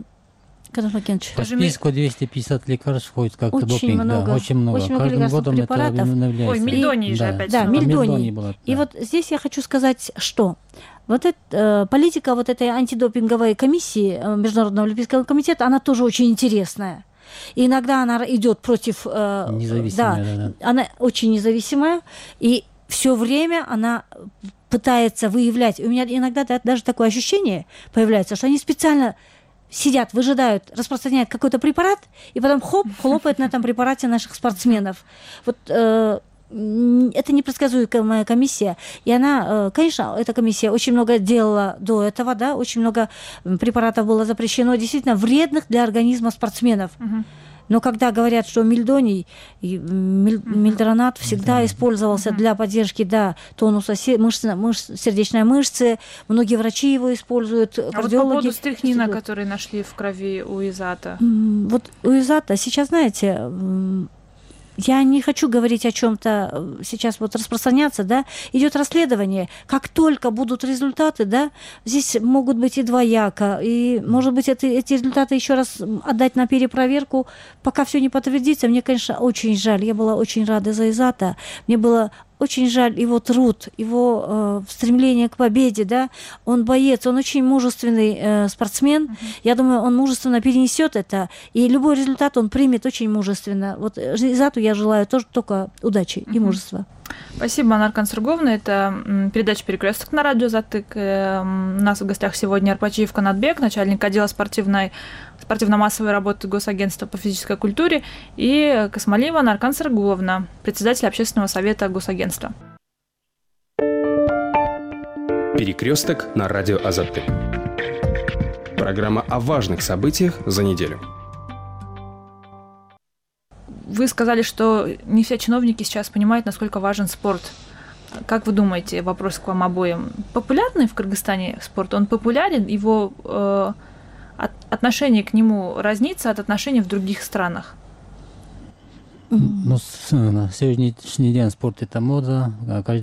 По списку двести пятьдесят лекарств входит как очень допинг. Много, да, очень много. Очень много Каждым годом препаратов. Это обновляется. Ой, мельдоний же да. опять. Да, мельдоний. Было, И да. вот здесь я хочу сказать, что вот эта э, политика вот этой антидопинговой комиссии э, Международного олимпийского комитета, она тоже очень интересная. И иногда она идет против... Э, независимая, да, да, да. Она очень независимая, и все время она пытается выявлять. У меня иногда даже такое ощущение появляется, что они специально сидят, выжидают, распространяют какой-то препарат, и потом хоп, хлопает на этом препарате наших спортсменов. Вот э, это непредсказуемая комиссия. И она, э, конечно, эта комиссия очень много делала до этого, да, очень много препаратов было запрещено, действительно вредных для организма спортсменов. Uh-huh. Но когда говорят, что мельдоний, мель, мельдронат всегда использовался для поддержки, да, тонуса мышц, мышц, сердечной мышцы, многие врачи его используют, а кардиологи. Вот по поводу стрихнина, который нашли в крови у Изата. Вот у Изата сейчас, знаете, я не хочу говорить о чем-то сейчас вот распространяться, да, идет расследование. Как только будут результаты, да, здесь могут быть и двояко, и, может быть, это, эти результаты еще раз отдать на перепроверку, пока все не подтвердится. Мне, конечно, очень жаль. Я была очень рада за Изата. Мне было очень жаль его труд, его э, стремление к победе, да. Он боец, он очень мужественный э, спортсмен. Uh-huh. Я думаю, он мужественно перенесет это, и любой результат он примет очень мужественно. Вот Изату я желаю тоже только удачи uh-huh. и мужества. Спасибо, Анар Кансырговна. Это передача «Перекресток» на радио «Затык». У нас в гостях сегодня Арпачиев Канатбек, начальник отдела спортивной, спортивно-массовой работы Госагентства по физической культуре, и Касмалиева Анар Кансырговна, председатель общественного совета Госагентства. «Перекресток» на радио «Азатык». Программа о важных событиях за неделю. Вы сказали, что не все чиновники сейчас понимают, насколько важен спорт. Как вы думаете, вопрос к вам обоим, популярный в Кыргызстане спорт? Он популярен? Его э, от, отношение к нему разнится от отношений в других странах? Ну, на сегодняшний день спорт – это мода,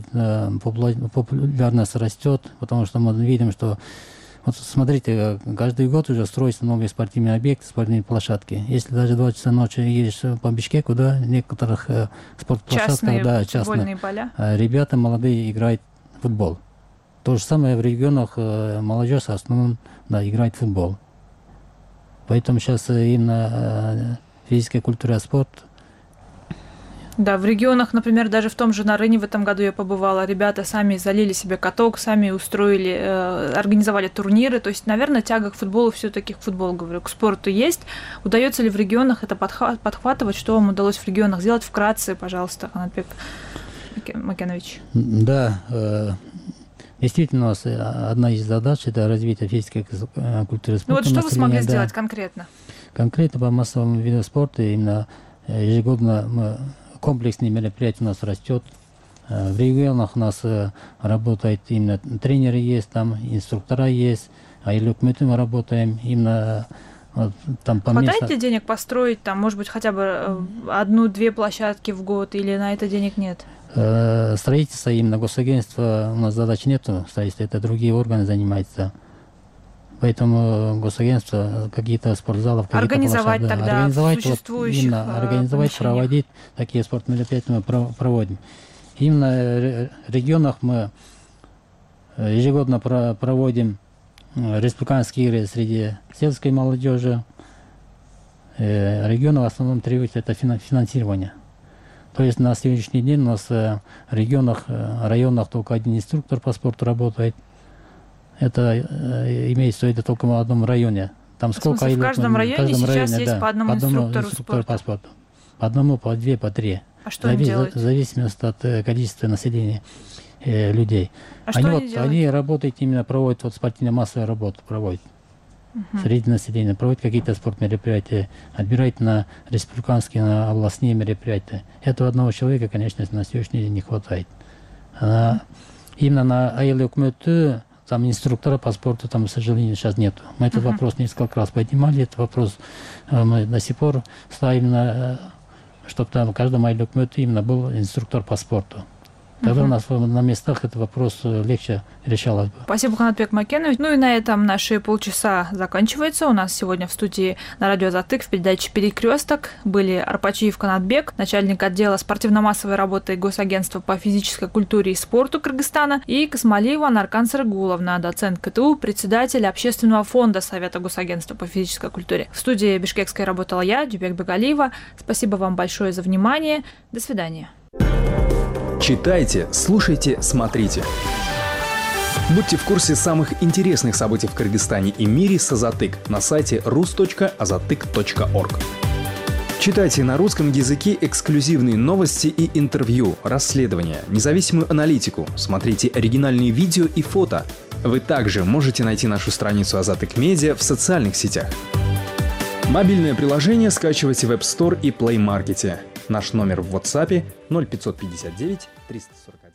популярность растет, потому что мы видим, что вот смотрите, каждый год уже строятся новые спортивные объекты, спортивные площадки. Если даже два часа ночи едешь по Бишкеку, да, в некоторых э, спортплощадках, частные, да, частные, поля. Ребята молодые играют в футбол. То же самое в регионах э, молодежь в основном, да, играет в футбол. Поэтому сейчас именно э, физическая культура и спорт. Да, в регионах, например, даже в том же Нарыне в этом году я побывала, ребята сами залили себе каток, сами устроили, э, организовали турниры. То есть, наверное, тяга к футболу все-таки, к футболу, говорю, к спорту есть. Удается ли в регионах это подхватывать? Что вам удалось в регионах сделать? Вкратце, пожалуйста, Канатбек Макенович. Да, э, действительно, у нас одна из задач – это развитие физической культуры и спорта. Ну вот что вы смогли да. сделать конкретно? Конкретно по массовым видам спорта именно ежегодно мы комплексные мероприятия у нас растет. В регионах у нас работают именно тренеры есть, там инструктора есть, а и мы работаем именно вот, там по Хватает месту... ли денег построить там, может быть, хотя бы одну-две площадки в год, или на это денег нет? Строительство именно госагентства у нас задач нету, строительство это другие органы занимаются. Поэтому госагентство какие-то спортзалов, какие-то организовать площадки, тогда организовать, существующих вот, именно, организовать, проводить такие спортмероприятия мы проводим. Именно в регионах мы ежегодно проводим республиканские игры среди сельской молодежи. Регионы в основном требуют это финансирование. То есть на сегодняшний день у нас в регионах, районах только один инструктор по спорту работает. Это э, имеется в виду только в одном районе. Там сколько в, смысле, в каждом районе в каждом сейчас районе, есть да, по одному, по одному инструктору, инструктору спорта. по спорту. По одному, по две, по три. А что они делают? В зависимости от э, количества населения э, людей. А они, что вот, они делают? Они работают, именно проводят вот, спортивно-массовую работу. Проводят. среди населения, проводит какие-то спортмероприятия, отбирает на республиканские, на областные мероприятия. Этого одного человека, конечно, на сегодняшний день не хватает. А именно на айыл өкмөтү там инструктора по спорту там, к сожалению, сейчас нету. Мы этот uh-huh. вопрос несколько раз поднимали, этот вопрос мы до сих пор ставим, чтобы там в каждом айыл өкмөтү именно был инструктор по спорту. Тогда uh-huh. у нас на местах этот вопрос легче решалось бы. Спасибо, Канатбек Макенович. Ну и на этом наши полчаса заканчиваются. У нас сегодня в студии на радио «Азаттык» в передаче «Перекресток» были Арпачиев Канатбек, начальник отдела спортивно-массовой работы Госагентства по физической культуре и спорту Кыргызстана, и Касмалиева Наркан Сарыгуловна, доцент КТУ, председатель общественного фонда Совета Госагентства по физической культуре. В студии Бишкекской работала я, Дюбек Бегалиева. Спасибо вам большое за внимание. До свидания. Читайте, слушайте, смотрите. Будьте в курсе самых интересных событий в Кыргызстане и мире с Азаттык на сайте рус точка азаттык точка орг. Читайте на русском языке эксклюзивные новости и интервью, расследования, независимую аналитику, смотрите оригинальные видео и фото. Вы также можете найти нашу страницу Азаттык Медиа в социальных сетях. Мобильное приложение скачивайте в App Store и Play Market. Наш номер в WhatsApp ноль пятьсот пятьдесят девять триста сорок.